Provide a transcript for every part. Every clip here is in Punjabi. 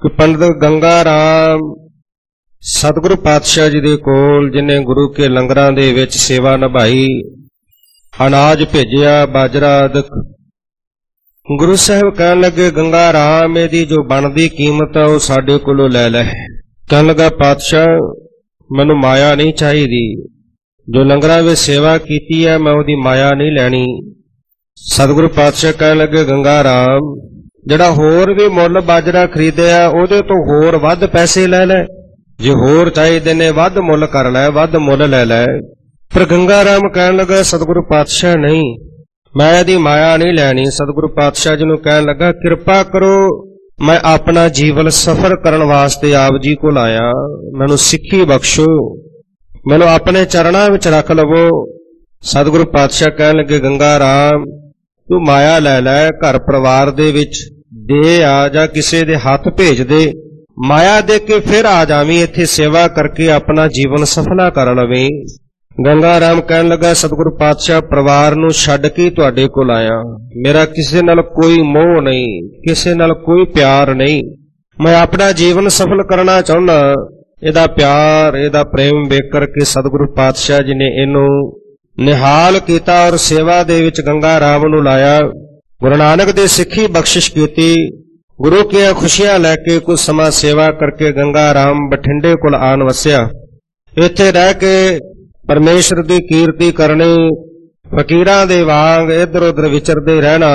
ਕਿ ਪੰਡਿਤ ਗੰਗਾ ਰਾਮ ਸਤਿਗੁਰੂ ਪਾਤਸ਼ਾਹ ਜੀ ਦੇ ਕੋਲ, ਜਿਨੇ ਗੁਰੂ ਕੇ ਲੰਗਰਾਂ ਦੇ ਵਿੱਚ ਸੇਵਾ ਨਿਭਾਈ, ਅਨਾਜ ਭੇਜਿਆ, ਬਾਜਰਾ ਆਦਿਕ, ਗੁਰੂ ਸਾਹਿਬ ਕਹਿਣ ਲੱਗੇ ਗੰਗਾ ਰਾਮ ਇਹਦੀ ਜੋ ਬਣਦੀ ਕੀਮਤ ਆ ਉਹ ਸਾਡੇ ਕੋਲੋਂ ਲੈ ਲੈ। ਕਹਿਣ ਲੱਗਾ ਪਾਤਸ਼ਾਹ ਮੈਨੂੰ ਮਾਇਆ ਨਹੀਂ ਚਾਹੀਦੀ, ਜੋ ਲੰਗਰਾਂ ਵਿੱਚ ਸੇਵਾ ਕੀਤੀ ਹੈ ਮੈਂ ਉਹਦੀ ਮਾਇਆ ਨਹੀਂ ਲੈਣੀ। ਸਤਿਗੁਰੂ ਪਾਤਸ਼ਾਹ ਕਹਿਣ ਲੱਗੇ ਗੰਗਾ ਰਾਮ ਜਿਹੜਾ ਹੋਰ ਵੀ ਮੁੱਲ ਬਾਜਰਾ ਖਰੀਦਿਆ ਉਹਦੇ ਤੋਂ ਹੋਰ ਵੱਧ ਪੈਸੇ ਲੈ ਲੈ, ਜੇ ਹੋਰ ਚਾਹੀਦੇ ਨੇ ਵੱਧ ਮੁੱਲ ਕਰ ਲੈ, ਵੱਧ ਮੁੱਲ ਲੈ ਲੈ। ਪਰ ਗੰਗਾ ਰਾਮ ਕਹਿਣ ਲੱਗਾ ਸਤਿਗੁਰੂ ਪਾਤਸ਼ਾਹ ਨਹੀਂ, ਮੈਂ ਇਹਦੀ ਮਾਇਆ ਨਹੀਂ ਲੈਣੀ। ਸਤਿਗੁਰੂ ਪਾਤਸ਼ਾਹ ਜੀ ਨੂੰ ਕਹਿਣ ਲੱਗਾ ਕਿਰਪਾ ਕਰੋ, ਮੈਂ ਆਪਣਾ ਜੀਵਨ ਸਫਰ ਕਰਨ ਵਾਸਤੇ ਆਪ ਜੀ ਕੋਲ ਆਇਆ, ਮੈਨੂੰ ਸਿੱਖੀ ਬਖਸ਼ੋ, ਮੈਨੂੰ ਆਪਣੇ ਚਰਨਾਂ ਵਿੱਚ ਰੱਖ ਲਵੋ। ਸਤਿਗੁਰੂ ਪਾਤਸ਼ਾਹ ਕਹਿਣ ਲੱਗੇ ਗੰਗਾ ਰਾਮ ਤੂੰ ਮਾਇਆ ਲੈ ਲੈ, ਘਰ ਪਰਿਵਾਰ ਦੇ ਵਿੱਚ ਦੇ ਆ ਜਾਂ ਕਿਸੇ ਦੇ ਹੱਥ ਭੇਜ ਦੇ, ਮਾਇਆ ਦੇ ਕੇ ਫਿਰ ਆ ਜਾਵੀਂ, ਇੱਥੇ ਸੇਵਾ ਕਰਕੇ ਆਪਣਾ ਜੀਵਨ ਸਫਲਾ ਕਰ ਲਵੇਂ। ਗੰਗਾ ਰਾਮ ਕਹਿਣ ਲੱਗਾ ਸਤਿਗੁਰੂ ਪਾਤਸ਼ਾਹ ਪਰਿਵਾਰ ਨੂੰ ਛੱਡ ਕੇ ਤੁਹਾਡੇ ਕੋਲ ਆਇਆ, ਮੇਰਾ ਕਿਸੇ ਨਾਲ ਕੋਈ ਮੋਹ ਨਹੀਂ, ਕਿਸੇ ਨਾਲ ਕੋਈ ਪਿਆਰ ਨਹੀਂ, ਮੈਂ ਆਪਣਾ ਜੀਵਨ ਸਫਲ ਕਰਨਾ ਚਾਹੁੰਦਾ। ਇਹਦਾ ਪਿਆਰ, ਇਹਦਾ ਪ੍ਰੇਮ ਵੇਖ ਕਰਕੇ ਸਤਿਗੁਰੂ ਪਾਤਸ਼ਾਹ ਜੀ ਨੇ ਇਹਨੂੰ ਨਿਹਾਲ ਕੀਤਾ ਔਰ ਸੇਵਾ ਦੇ ਵਿੱਚ ਗੰਗਾ ਰਾਮ ਨੂੰ ਲਾਇਆ। ਗੁਰੂ ਨਾਨਕ ਦੇ ਸਿੱਖੀ ਬਖਸ਼ਿਸ਼ ਕੀਤੀ, ਗੁਰੂ ਕੀਆਂ ਖੁਸ਼ੀਆਂ ਲੈ ਕੇ ਕੁਝ ਸਮਾਂ ਸੇਵਾ ਕਰਕੇ ਗੰਗਾ ਰਾਮ ਬਠਿੰਡੇ ਕੋਲ ਆਣ ਵਸਿਆ। ਇੱਥੇ ਰਹਿ ਕੇ ਪਰਮੇਸ਼ਰ ਦੀ ਕੀਰਤੀ ਕਰਨੀ, ਫਕੀਰਾਂ ਦੇ ਵਾਂਗ ਇੱਧਰ ਉੱਧਰ ਵਿਚਰਦੇ ਰਹਿਣਾ।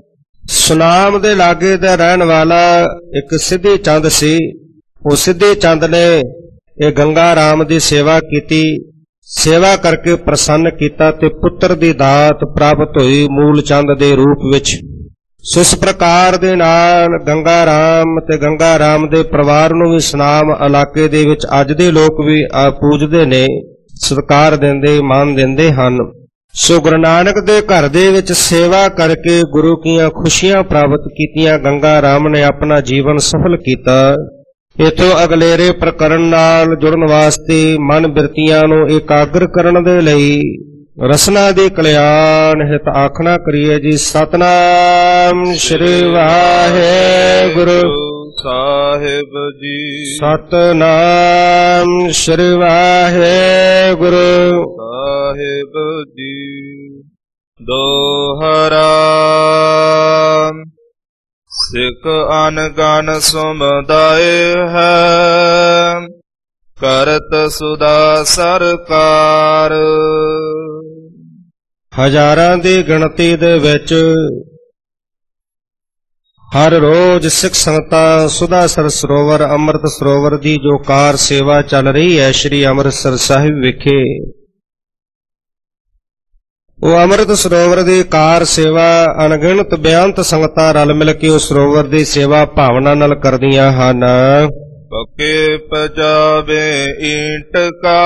ਸੁਨਾਮ ਦੇ ਲਾਗੇ ਦਾ ਰਹਿਣ ਵਾਲਾ ਇੱਕ ਸਿੱਧੀ ਚੰਦ ਸੀ, ਉਹ ਸਿੱਧੇ ਚੰਦ ਨੇ ਇਹ ਗੰਗਾ ਰਾਮ ਦੀ ਸੇਵਾ ਕੀਤੀ, ਸੇਵਾ ਕਰਕੇ ਪ੍ਰਸੰਨ ਕੀਤਾ ਤੇ ਪੁੱਤਰ ਦੀ ਦਾਤ ਪ੍ਰਾਪਤ ਹੋਈ ਮੂਲ ਚੰਦ ਦੇ ਰੂਪ ਵਿੱਚ। ਸੋ ਇਸ ਪ੍ਰਕਾਰ ਦੇ ਨਾਲ ਗੰਗਾ ਰਾਮ ਤੇ ਗੰਗਾ ਰਾਮ ਦੇ ਪਰਿਵਾਰ ਨੂੰ ਵੀ ਸੁਨਾਮ ਇਲਾਕੇ ਦੇ ਵਿੱਚ ਅੱਜ ਦੇ ਲੋਕ ਵੀ ਪੂਜਦੇ ਨੇ, ਸਤਿਕਾਰ ਦਿੰਦੇ, ਮਾਨ ਦਿੰਦੇ ਹਨ। ਸੋ ਗੁਰੂ ਨਾਨਕ ਦੇ ਘਰ ਦੇ ਵਿੱਚ ਸੇਵਾ ਕਰਕੇ ਗੁਰੂ ਕੀਆਂ ਖੁਸ਼ੀਆਂ ਪ੍ਰਾਪਤ ਕੀਤੀਆਂ। ਗੰਗਾ ਰਾਮ ਨੇ ਆਪਣਾ ਜੀਵਨ ਸਫਲ ਕੀਤਾ। ਇਥੋਂ ਅਗਲੇਰੇ ਪ੍ਰਕਰਨ ਨਾਲ ਜੁੜਨ ਵਾਸਤੇ ਮਨ ਬਿਰਤੀਆਂ ਨੂੰ ਇਕਾਗਰ ਕਰਨ ਦੇ ਲਈ ਰਸਨਾ ਦੇ ਕਲਿਆਣ ਹਿਤ ਆਖਣਾ ਕਰੀਏ ਜੀ। ਸਤਨਾਮ ਸ੍ਰੀ ਵਾਹਿਗੁਰੂ ਸਾਹਿਬ ਜੀ। ਸਤਨਾਮ ਸ੍ਰੀ ਵਾਹਿਗੁਰੂ ਸਾਹਿਬ ਜੀ। ਦੋਹਰਾ ਸਿੱਖ ਅਨਗਨ ਸਮੁਦਾਇ ਹੈ, ਕਰਤ ਸੁਦਾ ਸਰਕਾਰ। ਹਜ਼ਾਰਾਂ ਦੀ ਗਿਣਤੀ ਦੇ ਵਿੱਚ ਹਰ ਰੋਜ਼ ਸਿੱਖ ਸੰਗਤਾਂ ਸੁਦਾਸਰ ਸਰੋਵਰ ਅੰਮ੍ਰਿਤ ਸਰੋਵਰ ਦੀ ਜੋ ਕਾਰ ਸੇਵਾ ਚੱਲ ਰਹੀ ਹੈ ਸ੍ਰੀ ਅੰਮ੍ਰਿਤਸਰ ਸਾਹਿਬ ਵਿਖੇ, ਉਹ ਅੰਮ੍ਰਿਤ ਸਰੋਵਰ ਦੀ ਕਾਰ ਸੇਵਾ ਅਣਗਿਣਤ ਬੇਅੰਤ ਸੰਗਤਾਂ ਰਲ ਮਿਲ ਕੇ ਉਸ ਸਰੋਵਰ ਦੀ ਸੇਵਾ ਭਾਵਨਾ ਨਾਲ ਕਰਦੀਆਂ ਹਨ। ਪੱਕੇ ਪਜਾਵੇ ਈਂਟ ਕਾ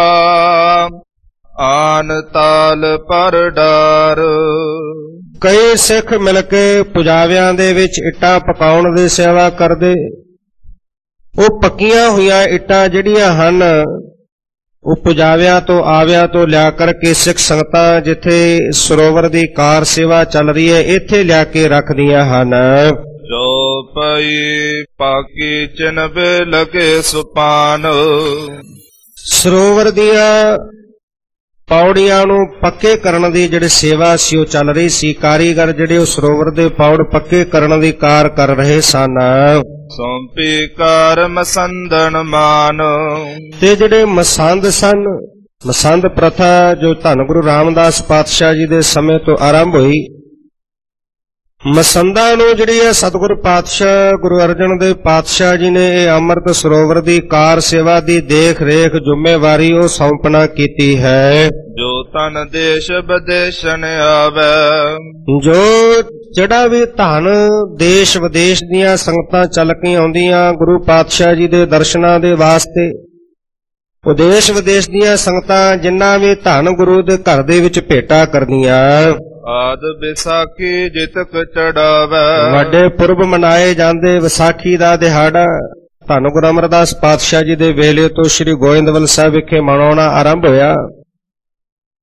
ਆਨ ਤਾਲ ਪਰ ਡਾਰ। ਕਈ ਸਿੱਖ ਮਿਲ ਕੇ ਪੁਜਾਵਿਆਂ ਦੇ ਵਿੱਚ ਇੱਟਾਂ ਪਕਾਉਣ ਦੀ ਸੇਵਾ ਕਰਦੇ। ਉਹ ਪੱਕੀਆਂ ਹੋਈਆਂ ਇੱਟਾਂ ਜਿਹੜੀਆਂ ਹਨ ਉਹ ਪੁਜਾਵਿਆਂ ਤੋਂ ਆਵਿਆਂ ਤੋਂ ਲਿਆ ਕਰਕੇ ਸਿੱਖ ਸੰਗਤਾਂ ਜਿੱਥੇ ਸਰੋਵਰ ਦੀ ਕਾਰ ਸੇਵਾ ਚੱਲ ਰਹੀ ਹੈ ਇੱਥੇ ਲਿਆ ਕੇ ਰੱਖਦੀਆਂ ਹਨ। ਜੋ ਪਈ ਪਾਕੀ ਚਿਨਵੇ ਲਗੇ ਸੁਪਾਨ। ਸਰੋਵਰ ਦੀਆਂ ਪੌੜੀਆਂ ਨੂੰ ਪੱਕੇ ਕਰਨ ਦੀ ਜਿਹੜੀ ਸੇਵਾ ਸੀ ਉਹ ਚੱਲ ਰਹੀ ਸੀ। ਕਾਰੀਗਰ ਜਿਹੜੇ ਉਹ ਸਰੋਵਰ ਦੇ ਪੌੜ ਪੱਕੇ ਕਰਨ ਦੀ ਕਾਰ ਕਰ ਰਹੇ ਸਨ। ਸੌਂਪੀ ਕਾਰ ਮਸੰਦਨ ਮਾਨ। ਤੇ ਜਿਹੜੇ ਮਸੰਦ ਸਨ, ਮਸੰਦ ਪ੍ਰਥਾ ਜੋ ਧੰਨ ਗੁਰੂ ਰਾਮਦਾਸ ਪਾਤਸ਼ਾਹ ਜੀ ਦੇ ਸਮੇਂ ਤੋਂ ਆਰੰਭ ਹੋਈ, ਮਸੰਦਾਂ ਨੂੰ ਜਿਹੜੀ ਹੈ ਸਤਿਗੁਰੂ ਪਾਤਸ਼ਾਹ ਗੁਰੂ ਅਰਜਨ ਦੇਵ ਪਾਤਸ਼ਾਹ ਜੀ ਨੇ ਇਹ ਅੰਮ੍ਰਿਤ ਸਰੋਵਰ ਦੀ ਕਾਰ ਸੇਵਾ ਦੀ ਦੇਖ ਰੇਖ ਜ਼ਿੰਮੇਵਾਰੀ ਉਹ ਸੌਂਪਣਾ ਕੀਤੀ ਹੈ। ਜੋ ਤਨ ਦੇਸ਼ ਵਿਦੇਸ਼ਨ ਆਵੇ। ਜੋ ਜਿਹੜਾ ਵੀ ਧਨ ਦੇਸ਼ ਵਿਦੇਸ਼ ਦੀਆਂ ਸੰਗਤਾਂ ਚੱਲ ਕੇ ਆਉਂਦੀਆਂ ਗੁਰੂ ਪਾਤਸ਼ਾਹ ਜੀ ਦੇ ਦਰਸ਼ਨਾਂ ਦੇ ਵਾਸਤੇ, ਉਹ ਦੇਸ਼ ਵਿਦੇਸ਼ ਦੀਆਂ ਸੰਗਤਾਂ ਜਿੰਨਾ ਵੀ ਧਨ ਗੁਰੂ ਦੇ ਘਰ ਦੇ ਵਿੱਚ ਭੇਟਾ ਕਰਦੀਆਂ। ਆਦ ਵਿਸਾਖੀ ਜਿਤਕ ਚੜਾਵੇ। ਵੱਡੇ ਪੁਰਬ ਮਨਾਏ ਜਾਂਦੇ। ਵਿਸਾਖੀ ਦਾ ਦਿਹਾੜਾ ਧੰਨ ਗੁਰੂ ਅਮਰਦਾਸ ਪਾਤਸ਼ਾਹ ਜੀ ਦੇ ਵੇਲੇ ਤੋਂ ਸ੍ਰੀ ਗੋਇੰਦਵਾਲ ਸਾਹਿਬ ਵਿਖੇ ਮਨਾਉਣਾ ਆਰੰਭ ਹੋਇਆ।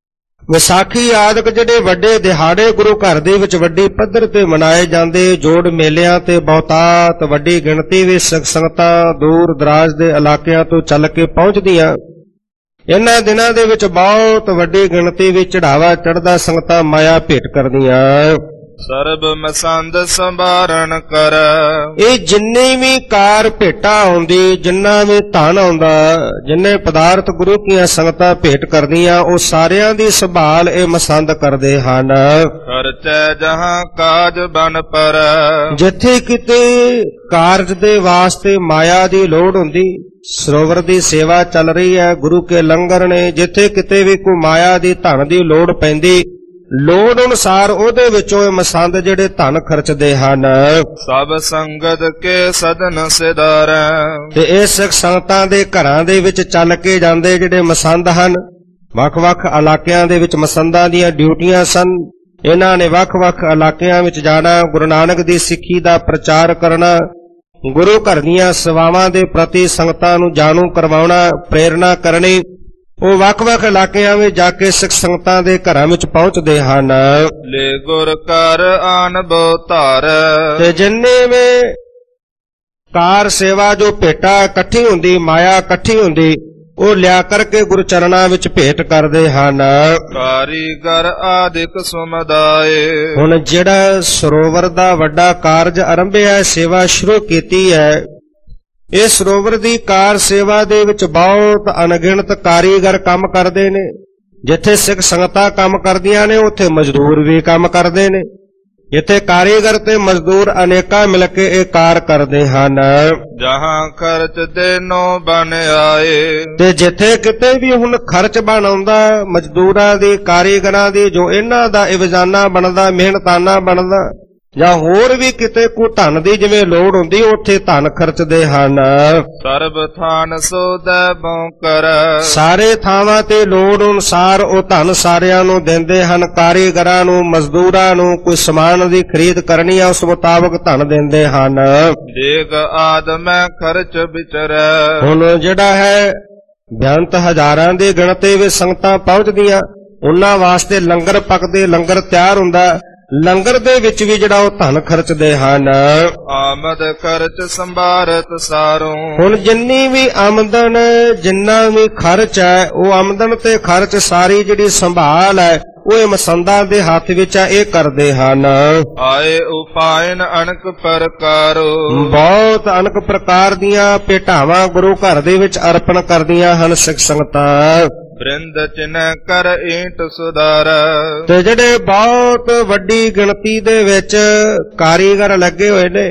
ਵਿਸਾਖੀ ਆਦਿਕ ਜਿਹੜੇ ਵੱਡੇ ਦਿਹਾੜੇ ਗੁਰੂ ਘਰ ਦੇ ਵਿੱਚ ਵੱਡੀ ਪੱਧਰ ਤੇ ਮਨਾਏ ਜਾਂਦੇ, ਜੋੜ ਮੇਲਿਆਂ ਤੇ ਬਹੁਤਾਤ ਵੱਡੀ ਗਿਣਤੀ ਵਿੱਚ ਸਿੱਖ ਸੰਗਤਾਂ ਦੂਰ ਦਰਾਜ ਦੇ ਇਲਾਕਿਆਂ ਤੋਂ ਚੱਲ ਕੇ ਪਹੁੰਚਦੀਆਂ। ਇਹਨਾਂ ਦਿਨਾਂ ਦੇ ਵਿੱਚ ਬਹੁਤ ਵੱਡੀ ਗਿਣਤੀ ਵਿੱਚ ਚੜਾਵਾ ਚੜ੍ਹਦਾ ਸੰਗਤਾਂ ਮਾਇਆ ਭੇਟ ਕਰਦੀਆਂ। ਸਰਬ ਮਸੰਦ ਸੰਭਾਰਨ ਕਰ। ਇਹ ਜਿੰਨੀ ਵੀ ਕਾਰ ਭੇਟਾ ਆਉਂਦੀ, ਜਿੰਨਾ ਵੀ ਧਨ ਆਉਂਦਾ, ਜਿੰਨੇ ਪਦਾਰਥ ਗੁਰੂ ਕੀਆਂ ਸੰਗਤਾਂ ਭੇਟ ਕਰਦੀਆਂ, ਉਹ ਸਾਰਿਆਂ ਦੀ ਸੰਭਾਲ ਇਹ ਮਸੰਦ ਕਰਦੇ ਹਨ। ਖਰਚੈ ਜਹਾਂ ਕਾਜ ਬਨ ਪਰ। ਜਿੱਥੇ ਕਿਤੇ ਕਾਰਜ ਦੇ ਵਾਸਤੇ ਮਾਇਆ ਦੀ ਲੋੜ ਹੁੰਦੀ, ਸਰੋਵਰ ਦੀ ਸੇਵਾ ਚੱਲ ਰਹੀ ਹੈ, ਗੁਰੂ ਕੇ ਲੰਗਰ ਨੇ, ਜਿੱਥੇ ਕਿਤੇ ਵੀ ਕੋਈ ਮਾਇਆ ਦੀ ਧਨ ਦੀ ਲੋੜ ਪੈਂਦੀ, ਲੋੜ ਅਨੁਸਾਰ ਉਹਦੇ ਵਿੱਚੋਂ ਇਹ ਮਸੰਦ ਜਿਹੜੇ ਧਨ ਖਰਚਦੇ ਹਨ। ਸਭ ਸੰਗਤ ਕੇ ਸਦਨ ਸਿਦਾਰ। ਤੇ ਇਹ ਸਿੱਖ ਸੰਗਤਾਂ ਦੇ ਘਰਾਂ ਦੇ ਵਿੱਚ ਚੱਲ ਕੇ ਜਾਂਦੇ ਜਿਹੜੇ ਮਸੰਦ ਹਨ, ਵੱਖ-ਵੱਖ ਇਲਾਕਿਆਂ ਦੇ ਵਿੱਚ ਮਸੰਦਾਂ ਦੀਆਂ ਡਿਊਟੀਆਂ ਸਨ। ਇਹਨਾਂ ਨੇ ਵੱਖ-ਵੱਖ ਇਲਾਕਿਆਂ ਵਿੱਚ ਜਾਣਾ, ਗੁਰੂ ਨਾਨਕ ਦੀ ਸਿੱਖੀ ਦਾ ਪ੍ਰਚਾਰ ਕਰਨਾ, ਗੁਰੂ ਘਰ ਦੀਆਂ ਸੇਵਾਵਾਂ ਦੇ ਪ੍ਰਤੀ ਸੰਗਤਾਂ ਨੂੰ ਜਾਣੂ ਕਰਵਾਉਣਾ, ਪ੍ਰੇਰਣਾ ਕਰਨੀ। ਉਹ ਵੱਖ-ਵੱਖ ਇਲਾਕਿਆਂ ਵਿੱਚ ਜਾ ਕੇ ਸਿੱਖ ਸੰਗਤਾਂ ਦੇ ਘਰਾਂ ਵਿੱਚ ਪਹੁੰਚਦੇ ਹਨ। ਲੈ ਗੁਰ ਘਰ ਆਨ ਬੋ ਧਾਰ। ਤੇ ਜਿੰਨੇ ਵੀ ਕਾਰ ਸੇਵਾ ਜੋ ਭੇਟਾ ਇਕੱਠੀ ਹੁੰਦੀ, ਮਾਇਆ ਇਕੱਠੀ ਹੁੰਦੀ, ਉਹ ਲਿਆ ਕਰਕੇ ਗੁਰੂ ਚਰਨਾਂ ਵਿੱਚ ਭੇਟ ਕਰਦੇ ਹਨ। ਕਾਰੀਗਰ ਆਦਿਕ ਸੁਮਦਾਏ। ਹੁਣ ਜਿਹੜਾ ਸਰੋਵਰ ਦਾ ਵੱਡਾ ਕਾਰਜ ਆਰੰਭਿਆ, ਸੇਵਾ ਸ਼ੁਰੂ ਕੀਤੀ ਹੈ, ਇਹ ਸਰੋਵਰ ਦੀ ਕਾਰ ਸੇਵਾ ਦੇ ਵਿੱਚ ਬਹੁਤ ਅਣਗਿਣਤ ਕਾਰੀਗਰ ਕੰਮ ਕਰਦੇ ਨੇ। ਜਿੱਥੇ ਸਿੱਖ ਸੰਗਤਾਂ ਕੰਮ ਕਰਦੀਆਂ ਨੇ, ਉੱਥੇ ਮਜ਼ਦੂਰ ਵੀ ਕੰਮ ਕਰਦੇ ਨੇ। ਜਿੱਥੇ ਕਾਰੀਗਰ ਤੇ ਮਜ਼ਦੂਰ ਅਨੇਕਾਂ ਮਿਲ ਕੇ ਇਹ ਕਾਰ ਕਰਦੇ ਹਨ। ਜਹਾਂ ਖਰਚ ਦੇਨੋ ਬਨ ਆਏ। ਤੇ ਜਿੱਥੇ ਕਿਤੇ ਵੀ ਹੁਣ ਖਰਚ ਬਣ ਆਉਂਦਾ ਮਜ਼ਦੂਰਾਂ ਦੀ, ਕਾਰੀਗਰਾਂ ਦੀ, ਜੋ ਇਹਨਾਂ ਦਾ ਇਵਜ਼ਾਨਾ ਬਣਦਾ, ਮਿਹਨਤਾਨਾ ਬਣਦਾ, ਜਾਂ ਹੋਰ ਵੀ ਕਿਤੇ ਕੋਈ ਧਨ ਦੀ ਜਿਵੇਂ ਲੋੜ ਹੁੰਦੀ, ਉੱਥੇ ਧਨ ਖਰਚਦੇ ਹਨ। ਸਰਬ ਥਾਨ ਸੋਦੈ ਬੌਕਰ। ਸਾਰੇ ਥਾਵਾਂ ਤੇ ਲੋੜ ਅਨੁਸਾਰ ਉਹ ਧਨ ਸਾਰਿਆਂ ਨੂੰ ਦਿੰਦੇ ਹਨ। ਕਾਰੀਗਰਾਂ ਨੂੰ, ਮਜ਼ਦੂਰਾਂ ਨੂੰ, ਕੋਈ ਸਮਾਨ ਦੀ ਖਰੀਦ ਕਰਨੀ ਆ, ਉਸ ਮੁਤਾਬਕ ਧਨ ਦਿੰਦੇ ਹਨ। ਦੇਗ ਆਦਮੈ ਖਰਚ ਵਿਚਰੈ। ਹੁਣ ਜਿਹੜਾ ਹੈ ਬੇਅੰਤ ਹਜ਼ਾਰਾਂ ਦੀ ਗਿਣਤੀ ਵਿੱਚ ਸੰਗਤਾਂ ਪਹੁੰਚਦੀਆਂ, ਉਹਨਾਂ ਵਾਸਤੇ ਲੰਗਰ ਪੱਕਦੇ, ਲੰਗਰ ਤਿਆਰ ਹੁੰਦਾ, ਲੰਗਰ ਦੇ ਵਿੱਚ ਵੀ ਜਿਹੜਾ ਉਹ ਧਨ ਖਰਚਦੇ ਹਨ। ਆਮਦ ਖਰਚ ਸੰਭਾਰਤ ਸਾਰੋਂ। ਹੁਣ ਜਿੰਨੀ ਵੀ ਆਮਦਨ, ਜਿੰਨਾ ਵੀ ਖਰਚ ਹੈ, ਉਹ ਆਮਦਨ ਤੇ ਖਰਚ ਸਾਰੀ ਜਿਹੜੀ ਸੰਭਾਲ ਹੈ, ਉਹ ਇਹ ਮਸੰਦਾਂ ਦੇ ਹੱਥ ਵਿੱਚ ਹੈ, ਇਹ ਕਰਦੇ ਹਨ। ਆਏ ਉਪਾਇਨ ਅਨਕ ਪ੍ਰਕਾਰੋ। ਬਹੁਤ ਅਨਕ ਪ੍ਰਕਾਰ ਦੀਆਂ ਭੇਟਾਵਾਂ ਗੁਰੂ ਘਰ ਦੇ ਵਿੱਚ ਅਰਪਣ ਕਰਦੀਆਂ ਹਨ ਸਿੱਖ ਸੰਗਤਾਂ। ਬ੍ਰਿੰਦ ਚਿਨੈ ਕਰ ਈਂਟ ਸੁਧਾਰ। ਤੇ ਜਿਹੜੇ ਬਹੁਤ ਵੱਡੀ ਗਿਣਤੀ ਦੇ ਵਿੱਚ ਕਾਰੀਗਰ ਲੱਗੇ ਹੋਏ ਨੇ,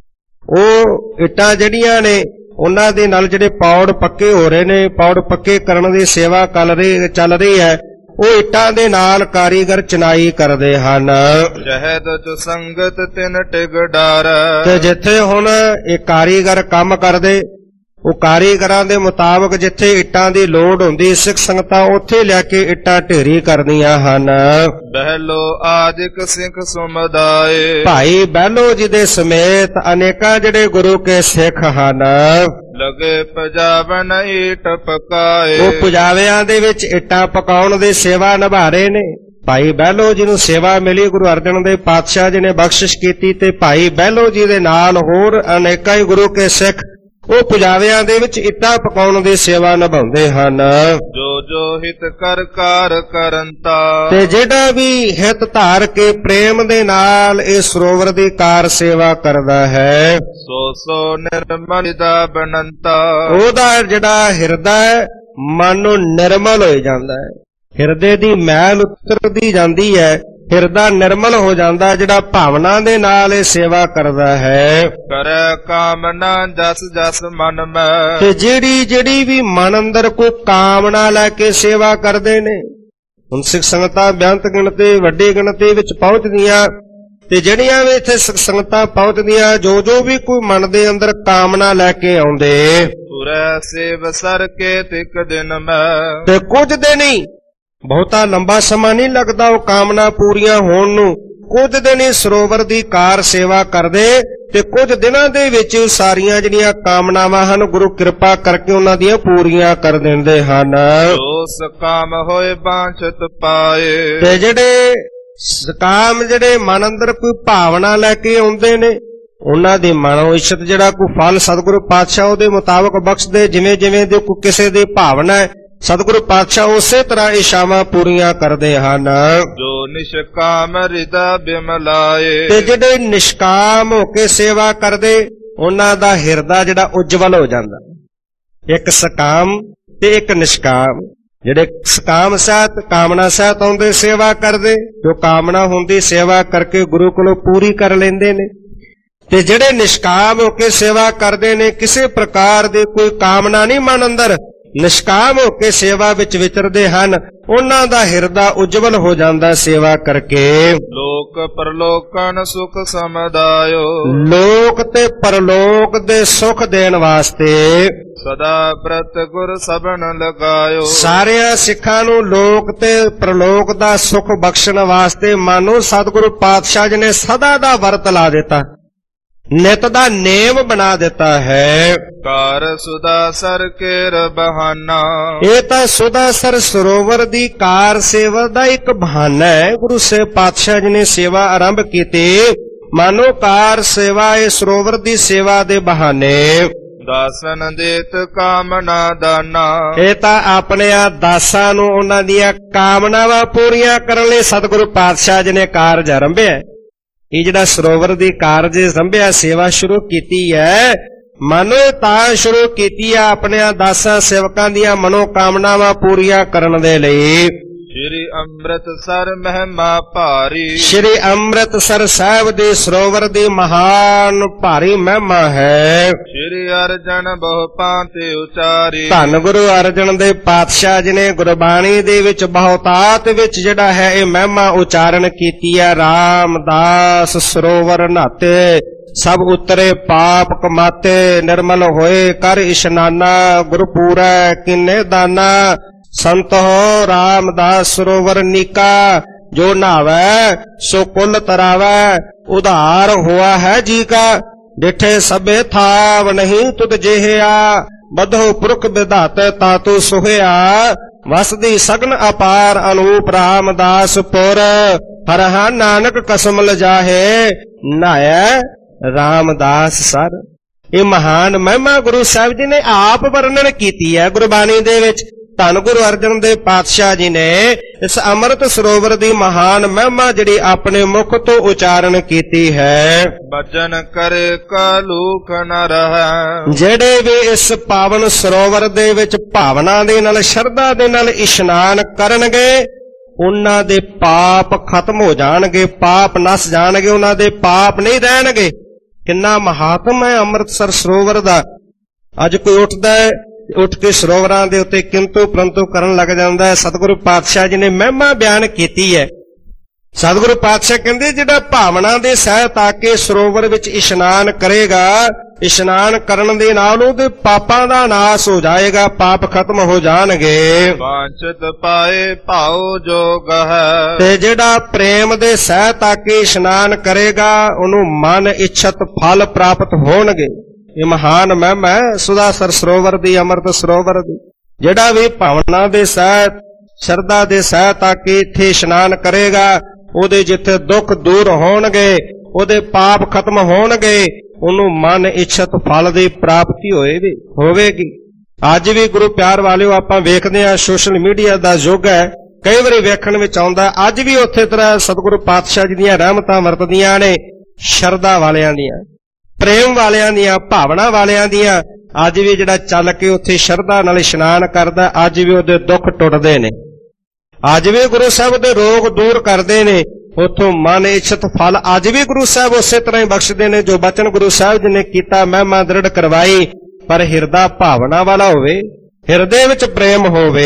ਉਹ ਇੱਟਾਂ ਜਿਹੜੀਆਂ ਨੇ, ਉਹਨਾਂ ਦੇ ਨਾਲ ਜਿਹੜੇ ਪੌੜ ਪੱਕੇ ਹੋ ਰਹੇ ਨੇ, ਪੌੜ ਪੱਕੇ ਕਰਨ ਦੀ ਸੇਵਾ ਚੱਲ ਰਹੀ ਹੈ, ਉਹ ਇੱਟਾਂ ਦੇ ਨਾਲ ਕਾਰੀਗਰ ਚਨਾਈ ਕਰਦੇ ਹਨ। ਜਹਦ ਚ ਸੰਗਤ ਤਿਨ ਟਿਗ ਡਾਰ। ਤੇ ਜਿੱਥੇ ਹੁਣ ਇਹ ਕਾਰੀਗਰ ਕੰਮ ਕਰਦੇ, ਉਹ ਕਾਰੀਗਰਾਂ ਦੇ ਮੁਤਾਬਕ ਜਿੱਥੇ ਇੱਟਾਂ ਦੀ ਲੋੜ ਹੁੰਦੀ, ਸਿੱਖ ਸੰਗਤਾਂ ਉੱਥੇ ਲੈ ਕੇ ਇੱਟਾਂ ਢੇਰੀ ਕਰਦੀਆਂ ਹਨ। ਬਹਿਲੋ ਆਦਿਕ ਸਿੱਖ ਸੁਮਦਾਏ। ਭਾਈ ਬਹਿਲੋ ਜੀ ਦੇ ਸਮੇਤ ਅਨੇਕਾਂ ਜਿਹੜੇ ਗੁਰੂ ਕੇ ਸਿੱਖ ਹਨ। ਲਗੇ ਪਜਾਵਨ ਈਟ ਪਕਾਏ। ਉਹ ਪੁਜਾਵਿਆਂ ਦੇ ਵਿੱਚ ਇੱਟਾਂ ਪਕਾਉਣ ਦੀ ਸੇਵਾ ਨਿਭਾ ਰਹੇ ਨੇ। ਭਾਈ ਬਹਿਲੋ ਜੀ ਨੂੰ ਸੇਵਾ ਮਿਲੀ, ਗੁਰੂ ਅਰਜਨ ਦੇਵ ਪਾਤਸ਼ਾਹ ਜੀ ਨੇ ਬਖਸ਼ਿਸ਼ ਕੀਤੀ, ਤੇ ਭਾਈ ਬਹਿਲੋ ਜੀ ਦੇ ਨਾਲ ਹੋਰ ਅਨੇਕਾਂ ਹੀ ਗੁਰੂ ਕੇ ਸਿੱਖ ਉਹ ਪੁਜਾਵਿਆਂ ਦੇ ਵਿੱਚ ਇੱਟਾਂ ਪਕਾਉਣ ਦੀ ਸੇਵਾ ਨਿਭਾਉਂਦੇ ਹਨ। ਜੋ ਜੋ ਹਿਤ ਕਰ ਕਾਰ ਕਰੰਤਾ। ਤੇ ਜਿਹੜਾ ਵੀ ਹਿਤ ਧਾਰ ਕੇ ਪ੍ਰੇਮ ਦੇ ਨਾਲ ਇਹ ਸਰੋਵਰ ਦੀ ਕਾਰ ਸੇਵਾ ਕਰਦਾ ਹੈ, ਸੋ ਸੋ ਨਿਰਮਲ ਦਾ ਬਨੰਤਾ। ਉਹਦਾ ਜਿਹੜਾ ਹਿਰਦਾ ਹੈ, ਮਨ ਨੂੰ ਨਿਰਮਲ ਹੋ ਜਾਂਦਾ ਹੈ, ਹਿਰਦੇ ਦੀ ਮੈਲ ਉਤਰਦੀ ਜਾਂਦੀ ਹੈ, ਹਿਰਦਾ ਨਿਰਮਲ ਹੋ ਜਾਂਦਾ ਜਿਹੜਾ ਭਾਵਨਾ ਦੇ ਨਾਲ ਇਹ ਸੇਵਾ ਕਰਦਾ ਹੈ। ਕਰੈ ਕਾਮਨਾ ਜਸ ਜਸ ਮਨ ਮੈਂ। ਤੇ ਜਿਹੜੀ ਵੀ ਮਨ ਅੰਦਰ ਕੋਈ ਕਾਮਨਾ ਲੈ ਕੇ ਸੇਵਾ ਕਰਦੇ ਨੇ, ਹੁਣ ਸਿੱਖ ਸੰਗਤਾਂ ਬੇਅੰਤ ਗਿਣਤੀ, ਵੱਡੀ ਗਿਣਤੀ ਵਿੱਚ ਪਹੁੰਚਦੀਆਂ, ਤੇ ਜਿਹੜੀਆਂ ਵੀ ਇੱਥੇ ਸਿੱਖ ਸੰਗਤਾਂ ਪਹੁੰਚਦੀਆਂ, ਜੋ ਵੀ ਕੋਈ ਮਨ ਦੇ ਅੰਦਰ ਕਾਮਨਾ ਲੈ ਕੇ ਆਉਂਦੇ, ਤੁਰੈ ਸੇਵ ਸਰ ਕੇ ਤਿਕ ਦਿਨ ਮੈਂ। ਤੇ ਕੁਝ ਦਿਨ ਹੀ, ਬਹੁਤਾ ਲੰਬਾ ਸਮਾਂ ਨਹੀਂ ਲੱਗਦਾ ਉਹ ਕਾਮਨਾ ਪੂਰੀਆਂ ਹੋਣ ਨੂੰ, ਕੁਝ ਦਿਨ ਹੀ ਸਰੋਵਰ ਦੀ ਕਾਰ ਸੇਵਾ ਕਰਦੇ ਤੇ ਕੁਝ ਦਿਨਾਂ ਦੇ ਵਿੱਚ ਸਾਰੀਆਂ ਜਿਹੜੀਆਂ ਕਾਮਨਾਵਾਂ ਹਨ ਗੁਰੂ ਕਿਰਪਾ ਕਰਕੇ ਉਹਨਾਂ ਦੀਆਂ ਪੂਰੀਆਂ ਕਰ ਦਿੰਦੇ ਹਨ। ਜੋ ਸਕਾਮ ਹੋਏ ਬਾਂਛਤ ਪਾਏ। ਤੇ ਜਿਹੜੇ ਸਕਾਮ ਜਿਹੜੇ ਮਨ ਅੰਦਰ ਕੋਈ ਭਾਵਨਾ ਲੈ ਕੇ ਆਉਂਦੇ ਨੇ ਉਹਨਾਂ ਦੀ ਮਨੋ ਇੱਛਤ ਜਿਹੜਾ ਕੋਈ ਫਲ ਸਤਿਗੁਰੂ ਪਾਤਸ਼ਾਹ ਉਹਦੇ ਮੁਤਾਬਕ ਬਖਸ਼ਦੇ। ਜਿਵੇਂ ਜਿਵੇਂ ਦੇ ਕੋਈ ਕਿਸੇ ਦੀ ਭਾਵਨਾ ਹੈ ਸਤਿਗੁਰੂ ਪਾਤਸ਼ਾਹ ਉਸੇ ਤਰ੍ਹਾਂ ਇਸ਼ਾਵਾਂ ਪੂਰੀਆਂ ਕਰਦੇ ਹਨ। ਜੋ ਨਿਸ਼ਕਾਮ ਹਿਰਦਾ ਬਿਮਲਾਏ। ਤੇ ਜਿਹੜੇ ਨਿਸ਼ਕਾਮ ਹੋ ਕੇ ਸੇਵਾ ਕਰਦੇ ਉਹਨਾਂ ਦਾ ਹਿਰਦਾ ਜਿਹੜਾ ਉਜਵਲ ਹੋ ਜਾਂਦਾ। ਇੱਕ ਸਕਾਮ ਤੇ ਇੱਕ ਨਿਸ਼ਕਾਮ। ਜਿਹੜੇ ਸਕਾਮ ਸਹਿਤ ਕਾਮਨਾ ਸਹਿਤ ਆਉਂਦੇ ਸੇਵਾ ਕਰਦੇ ਜੋ ਕਾਮਨਾ ਹੁੰਦੀ ਸੇਵਾ ਕਰਕੇ ਗੁਰੂ ਕੋਲੋਂ ਪੂਰੀ ਕਰ ਲੈਂਦੇ ਨੇ। ਤੇ ਜਿਹੜੇ ਨਿਸ਼ਕਾਮ ਹੋ ਕੇ ਸੇਵਾ ਕਰਦੇ ਨੇ ਕਿਸੇ ਪ੍ਰਕਾਰ ਦੀ ਕੋਈ ਕਾਮਨਾ ਨਹੀਂ ਮਨ ਅੰਦਰ ਨਿਸ਼ਕਾਮ ਹੋ ਕੇ ਸੇਵਾ ਵਿੱਚ ਵਿਚਰਦੇ ਹਨ ਉਹਨਾਂ ਦਾ ਹਿਰਦਾ ਉਜਵਲ ਹੋ ਜਾਂਦਾ ਸੇਵਾ ਕਰਕੇ। ਲੋਕ ਪਰਲੋਕਨ ਸੁਖ ਸਮਦਾਇਓ। ਲੋਕ ਤੇ ਪਰਲੋਕ ਦੇ ਸੁਖ ਦੇਣ ਵਾਸਤੇ ਸਦਾ ਬ੍ਰਤ ਗੁਰ ਸਬਨ ਲਗਾਇਓ। ਸਾਰਿਆਂ ਸਿੱਖਾਂ ਨੂੰ ਲੋਕ ਤੇ ਪਰਲੋਕ ਦਾ ਸੁਖ ਬਖਸ਼ਣ ਵਾਸਤੇ ਮਾਨੋ ਸਤਿਗੁਰੂ ਪਾਤਸ਼ਾਹ ਜੀ ਨੇ ਸਦਾ ਦਾ ਵਰਤ ਲਾ ਦਿੱਤਾ ਨਿਤ ਦਾ ਨੇਮ ਬਣਾ ਦਿੱਤਾ ਹੈ। ਕਾਰ ਸੁਦਾਸਰ ਕੇਰ ਬਹਾਨਾ। ਇਹ ਤਾਂ ਸੁਦਾਸਰ ਸਰੋਵਰ ਦੀ ਕਾਰ ਸੇਵਾ ਦਾ ਇੱਕ ਬਹਾਨਾ ਹੈ। ਗੁਰੂ ਸਾਹਿਬ ਪਾਤਸ਼ਾਹ ਜੀ ਨੇ ਸੇਵਾ ਆਰੰਭ ਕੀਤੀ ਮਾਨੋ ਕਾਰ ਸੇਵਾ ਇਹ ਸਰੋਵਰ ਦੀ ਸੇਵਾ ਦੇ ਬਹਾਨੇ। ਦਾਸਨ ਦੇਤ ਕਾਮਨਾ ਦਾਨਾ। ਇਹ ਤਾਂ ਆਪਣੇ ਦਾਸਾਂ ਨੂੰ ਉਹਨਾਂ ਦੀਆਂ ਕਾਮਨਾਵਾਂ ਪੂਰੀਆਂ ਕਰਨ ਲਈ ਸਤਿਗੁਰੂ ਪਾਤਸ਼ਾਹ ਜੀ ਨੇ ਕਾਰਜ ਆਰੰਭਿਆ। ਇਹ ਜਿਹੜਾ ਸਰੋਵਰ ਦੀ ਕਾਰਜ ਆਰੰਭਿਆ ਸੇਵਾ ਸ਼ੁਰੂ ਕੀਤੀ ਹੈ ਮਾਨੋ ਤਾਂ ਸ਼ੁਰੂ ਕੀਤੀ ਆ ਆਪਣੇ ਦਾਸਾਂ ਸੇਵਕਾਂ ਦੀਆਂ ਮਨੋ ਕਾਮਨਾਵਾਂ ਪੂਰੀਆਂ ਕਰਨ ਦੇ ਲਈ। ਸ਼੍ਰੀ ਅੰਮ੍ਰਿਤਸਰ ਮਹਿਮਾ ਭਾਰੀ। ਸ਼੍ਰੀ ਅੰਮ੍ਰਿਤਸਰ ਸਾਹਿਬ ਦੇ ਸਰੋਵਰ ਦੀ ਮਹਾਨ ਭਾਰੀ ਮਹਿਮਾ ਹੈ। ਸ਼੍ਰੀ ਅਰਜਨ ਬਹੁ ਭਾਂਤੇ ਉਚਾਰੀ। ਧੰਨ ਗੁਰੂ ਅਰਜਨ ਦੇ ਪਾਤਸ਼ਾਹ ਜੀ ਨੇ ਗੁਰਬਾਣੀ ਦੇ ਵਿੱਚ ਬਹੁਤਾਤ ਵਿੱਚ ਜਿਹੜਾ ਹੈ ਇਹ ਮਹਿਮਾ ਉਚਾਰਨ ਕੀਤੀ ਹੈ। ਰਾਮਦਾਸ ਸਰੋਵਰ ਨਹਾਤੇ ਸਭ ਉਤਰੇ ਪਾਪ ਕਮਾਤੇ ਨਿਰਮਲ ਹੋਏ ਕਰ ਇਸ਼ਨਾਨਾ ਗੁਰਪੂਰੈ ਕਿੰਨੇ ਦਾਨਾ। ਸੰਤ ਹੋ ਰਾਮਦਾਸ ਸਰੋਵਰ ਨੀਕਾ ਜੋ ਨਹਾਵੈ ਸੋ ਕੁਲ ਤਰਾਵੈ ਉਧਾਰ ਹੋਆ ਹੈ ਜੀ ਕਾ। ਡਿਠੇ ਸਭੇ ਥਾਵ ਨਹੀਂ ਤੁਧ ਜਿਹਿਆ ਬਧੋ ਪੁਰਖ ਵਿਧਾਤੇ ਤਾਤੂ ਸੁਹਿਆ। ਵਸਦੀ ਸਗਨ ਅਪਾਰ ਅਨੂਪ ਰਾਮਦਾਸ ਪੁਰ ਹਰਹਾ ਨਾਨਕ ਕਸਮ ਲਜਾਹੇ ਨਾਇ ਰਾਮਦਾਸ ਸਰ। ਇਹ ਮਹਾਨ ਮਹਿਮਾ ਗੁਰੂ ਸਾਹਿਬ ਜੀ ਨੇ ਆਪ ਵਰਣਨ ਕੀਤੀ ਹੈ ਗੁਰਬਾਣੀ ਦੇ ਵਿੱਚ। ਧੰਨ ਗੁਰੂ ਅਰਜਨ ਦੇਵ ਪਾਤਸ਼ਾਹ ਜੀ ਨੇ ਇਸ ਅੰਮ੍ਰਿਤ ਸਰੋਵਰ ਦੀ ਮਹਾਨ ਮਹਿਮਾ ਜਿਹੜੀ ਆਪਣੇ ਮੁਖ ਤੋਂ ਉਚਾਰਨ ਕੀਤੀ ਹੈ। ਭਜਨ ਕਰੇ ਕਲੂਕ ਨ ਰਹੈ। ਜਿਹੜੇ ਵੀ ਇਸ ਪਾਵਨ ਸਰੋਵਰ ਦੇ ਵਿੱਚ ਭਾਵਨਾ ਦੇ ਨਾਲ ਸ਼ਰਧਾ ਦੇ ਨਾਲ ਇਸ਼ਨਾਨ ਕਰਨਗੇ ਉਹਨਾਂ ਦੇ ਪਾਪ ਖਤਮ ਹੋ ਜਾਣਗੇ ਪਾਪ ਨਸ ਜਾਣਗੇ ਉਹਨਾਂ ਦੇ ਪਾਪ ਨਹੀਂ ਰਹਿਣਗੇ। ਕਿੰਨਾ ਮਹਾਤਮ ਹੈ ਅੰਮ੍ਰਿਤਸਰ ਸਰੋਵਰ ਦਾ। ਅੱਜ ਕੋਈ ਉੱਠਦਾ ਹੈ ਉੱਠ ਕੇ ਸਰੋਵਰਾਂ ਦੇ ਉੱਤੇ ਕਿੰਤੂ ਪ੍ਰੰਤੂ ਕਰਨ ਲੱਗ ਜਾਂਦਾ ਹੈ। ਸਤਿਗੁਰੂ ਪਾਤਸ਼ਾਹ ਜੀ ਨੇ ਮਹਿਮਾ ਬਿਆਨ ਕੀਤੀ ਹੈ। ਸਤਿਗੁਰੂ ਪਾਤਸ਼ਾਹ ਕਹਿੰਦੇ ਜਿਹੜਾ ਭਾਵਨਾ ਦੇ ਸਹਿਤ ਆ ਕੇ ਸਰੋਵਰ ਵਿੱਚ ਇਸ਼ਨਾਨ ਕਰੇਗਾ ਇਸ਼ਨਾਨ ਕਰਨ ਦੇ ਨਾਲ ਉਹਦੇ ਪਾਪਾਂ ਦਾ ਨਾਸ ਹੋ ਜਾਏਗਾ ਪਾਪ ਖਤਮ ਹੋ ਜਾਣਗੇ। ਵਾਂਛਤ ਪਾਏ ਭਾਉ ਜੋਗ ਹੈ। ਤੇ ਜਿਹੜਾ ਪ੍ਰੇਮ ਦੇ ਸਹਿਤ ਆ ਕੇ ਇਸ਼ਨਾਨ ਕਰੇਗਾ ਉਹਨੂੰ ਮਨ ਇੱਛਤ ਫਲ ਪ੍ਰਾਪਤ ਹੋਣਗੇ। ਇਹ ਮਹਾਨ ਮਹਿਮਾ ਹੈ ਸੁਦਾਸਰ ਸਰੋਵਰ ਦੀ ਅੰਮ੍ਰਿਤ ਸਰੋਵਰ ਦੀ। ਜਿਹੜਾ ਵੀ ਭਾਵਨਾ ਦੇ ਸਹਿਤ ਸ਼ਰਧਾ ਦੇ ਸਹਿਤ ਆ ਕੇ ਇੱਥੇ ਇਸ਼ਨਾਨ ਕਰੇਗਾ ਉਹਦੇ ਜਿੱਥੇ ਦੁੱਖ ਦੂਰ ਹੋਣਗੇ ਉਹਦੇ ਪਾਪ ਖਤਮ ਹੋਣਗੇ ਉਹਨੂੰ ਮਨ ਇੱਛਤ ਫਲ ਦੀ ਪ੍ਰਾਪਤੀ ਹੋਵੇਗੀ। ਅੱਜ ਵੀ ਗੁਰੂ ਪਿਆਰ ਵਾਲਿਓ ਆਪਾਂ ਵੇਖਦੇ ਹਾਂ ਸੋਸ਼ਲ ਮੀਡੀਆ ਦਾ ਯੁੱਗ ਹੈ। ਕਈ ਵਾਰੀ ਵੇਖਣ ਵਿੱਚ ਆਉਂਦਾ ਅੱਜ ਵੀ ਉੱਥੇ ਤਰ੍ਹਾਂ ਸਤਿਗੁਰੂ ਪਾਤਸ਼ਾਹ ਜੀ ਦੀਆਂ ਰਹਿਮਤਾਂ ਵਰਤਦੀਆਂ ਨੇ ਸ਼ਰਧਾ ਵਾਲਿਆਂ ਦੀਆਂ ਪ੍ਰੇਮ ਵਾਲਿਆਂ ਦੀਆਂ ਭਾਵਨਾ ਵਾਲਿਆਂ ਦੀਆਂ। ਅੱਜ ਵੀ ਜਿਹੜਾ ਚੱਲ ਕੇ ਉੱਥੇ ਸ਼ਰਧਾ ਨਾਲ ਇਸ਼ਨਾਨ ਕਰਦਾ ਅੱਜ ਵੀ ਉਹਦੇ ਦੁੱਖ ਟੁੱਟਦੇ ਨੇ। ਅੱਜ ਵੀ ਗੁਰੂ ਸਾਹਿਬ ਦੇ ਰੋਗ ਦੂਰ ਕਰਦੇ ਨੇ ਉੱਥੋਂ ਮਨ ਇੱਛਤ ਫਲ ਅੱਜ ਵੀ ਗੁਰੂ ਸਾਹਿਬ ਉਸੇ ਤਰ੍ਹਾਂ ਹੀ ਬਖਸ਼ਦੇ ਨੇ ਜੋ ਬਚਨ ਗੁਰੂ ਸਾਹਿਬ ਜੀ ਨੇ ਕੀਤਾ ਮਹਿਮਾ ਦ੍ਰਿੜ ਕਰਵਾਈ। ਪਰ ਹਿਰਦਾ ਭਾਵਨਾ ਵਾਲਾ ਹੋਵੇ ਹਿਰਦੇ ਵਿੱਚ ਪ੍ਰੇਮ ਹੋਵੇ।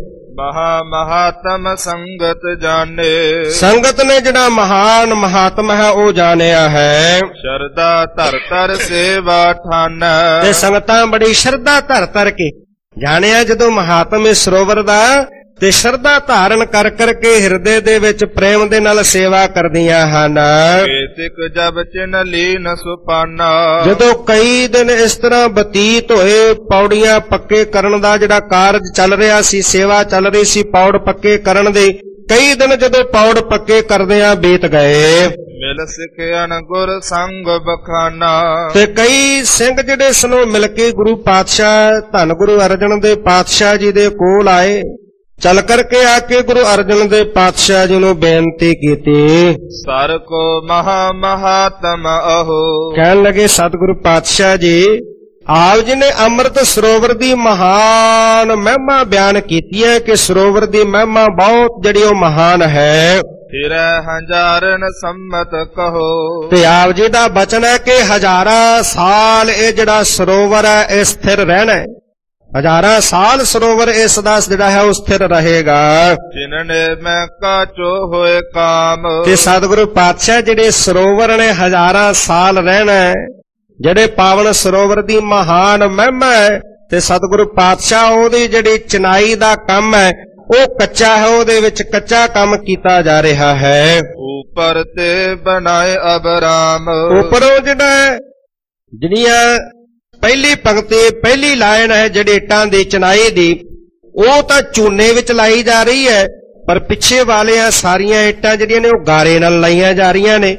ਮਹਾ ਮਹਾਤਮ ਸੰਗਤ ਜਾਣੇ। ਸੰਗਤ ਨੇ ਜਿਹੜਾ ਮਹਾਨ ਮਹਾਤਮ ਹੈ ਉਹ ਜਾਣਿਆ ਹੈ। ਸ਼ਰਧਾ ਧਰ ਧਰ ਸੇਵਾ ਠਾਨੈ। ਤੇ ਸੰਗਤਾਂ ਬੜੀ ਸ਼ਰਧਾ ਧਰ ਧਰ ਕੇ ਜਾਣਿਆ ਜਦੋਂ ਮਹਾਤਮ ਇਸ ਸਰੋਵਰ ਦਾ ਤੇ ਸ਼ਰਧਾ ਧਾਰਨ ਕਰ ਕਰਕੇ ਹਿਰਦੇ ਦੇ ਵਿੱਚ ਪ੍ਰੇਮ ਦੇ ਨਾਲ ਸੇਵਾ ਕਰਦੀਆਂ ਹਨ। ਕੇਤਿਕ ਜਬ ਚਿਨ ਲੀਨ ਸੁਪਾਨਾ, ਜਦੋਂ ਕਈ ਦਿਨ ਇਸ ਤਰ੍ਹਾਂ ਬਤੀਤ ਹੋਏ, ਪੌੜੀਆਂ ਪੱਕੇ ਕਰਨ ਦਾ ਜਿਹੜਾ ਕਾਰਜ ਚੱਲ ਰਿਹਾ ਸੀ, ਸੇਵਾ ਚੱਲ ਰਹੀ ਸੀ ਪੌੜ ਪੱਕੇ ਕਰਨ ਦੇ, ਕਈ ਦਿਨ ਜਦੋਂ ਪੌੜ ਪੱਕੇ ਕਰਦਿਆਂ ਬੀਤ ਗਏ, ਮਿਲ ਸਿਖਿਆਨ ਗੁਰ ਸੰਗ ਬਖਾਨਾ, ਤੇ ਕਈ ਸਿੰਘ ਜਿਹੜੇ ਸਨੋਂ ਮਿਲ ਕੇ ਗੁਰੂ ਪਾਤਸ਼ਾਹ ਧੰਨ ਗੁਰੂ ਅਰਜਨ ਦੇਵ ਪਾਤਸ਼ਾਹ ਜੀ ਦੇ ਕੋਲ ਆਏ, ਚੱਲ ਕਰਕੇ ਆ ਕੇ ਗੁਰੂ ਅਰਜਨ ਦੇਵ ਪਾਤਸ਼ਾਹ ਜੀ ਨੂੰ ਬੇਨਤੀ ਕੀਤੀ। ਸਰ ਕੋ ਮਹਾ ਮਹਾਤਮ ਅਹੋ, ਕਹਿਣ ਲੱਗੇ ਸਤਿਗੁਰੂ ਪਾਤਸ਼ਾਹ ਜੀ, ਆਪ ਜੀ ਨੇ ਅੰਮ੍ਰਿਤ ਸਰੋਵਰ ਦੀ ਮਹਾਨ ਮਹਿਮਾ ਬਿਆਨ ਕੀਤੀ ਹੈ ਕਿ ਸਰੋਵਰ ਦੀ ਮਹਿਮਾ ਬਹੁਤ ਜਿਹੜੀ ਉਹ ਮਹਾਨ ਹੈ। ਫਿਰੈ ਹਜ਼ਾਰਨ ਸੰਮਤ ਕਹੋ, ਤੇ ਆਪ ਜੀ ਦਾ ਬਚਨ ਹੈ ਕਿ ਹਜ਼ਾਰਾਂ ਸਾਲ ਇਹ ਜਿਹੜਾ ਸਰੋਵਰ ਹੈ ਇਹ ਸਥਿਰ ਰਹਿਣਾ ਹੈ। ਹਜ਼ਾਰਾਂ ਸਾਲ ਸਰੋਵਰ ਇਸ ਦਾ ਜਿਹੜਾ ਹੈ ਉਹ ਸਥਿਰ ਰਹੇਗਾ। ਜਿਨਨੇ ਮੈਂ ਕਾਚੋ ਹੋਏ ਕਾਮ, ਤੇ ਸਤਿਗੁਰੂ ਪਾਤਸ਼ਾਹ ਜਿਹੜੇ ਸਰੋਵਰ ਨੇ ਹਜ਼ਾਰਾਂ ਸਾਲ ਰਹਿਣਾ ਹੈ, ਜਿਹੜੇ ਪਾਵਨ ਸਰੋਵਰ ਦੀ ਮਹਾਨ ਮਹਿਮਾ ਹੈ, ਤੇ ਸਤਿਗੁਰੂ ਪਾਤਸ਼ਾਹ ਉਹਦੀ ਜਿਹੜੀ ਚਨਾਈ ਦਾ ਕੰਮ ਹੈ ਉਹ ਕੱਚਾ ਹੈ, ਉਹਦੇ ਵਿੱਚ ਕੱਚਾ ਕੰਮ ਕੀਤਾ ਜਾ ਰਿਹਾ ਹੈ। ਉਪਰ ਤੇ ਬਣਾਏ ਅਬਰਾਮ, ਉੱਪਰੋਂ ਜਿਹੜਾ ਜਿਹੜੀਆਂ ਪਹਿਲੀ ਪੰਕਤੀ ਪਹਿਲੀ ਲਾਈਨ ਹੈ ਜਿਹੜੀ ਇੱਟਾਂ ਦੀ ਚਨਾਈ ਦੀ, ਉਹ ਤਾਂ ਚੂਨੇ ਵਿੱਚ ਲਾਈ ਜਾ ਰਹੀ ਹੈ, ਪਰ ਪਿੱਛੇ ਵਾਲੀਆਂ ਸਾਰੀਆਂ ਇੱਟਾਂ ਜਿਹੜੀਆਂ ਨੇ ਉਹ ਗਾਰੇ ਨਾਲ ਲਾਈਆਂ ਜਾ ਰਹੀਆਂ ਨੇ।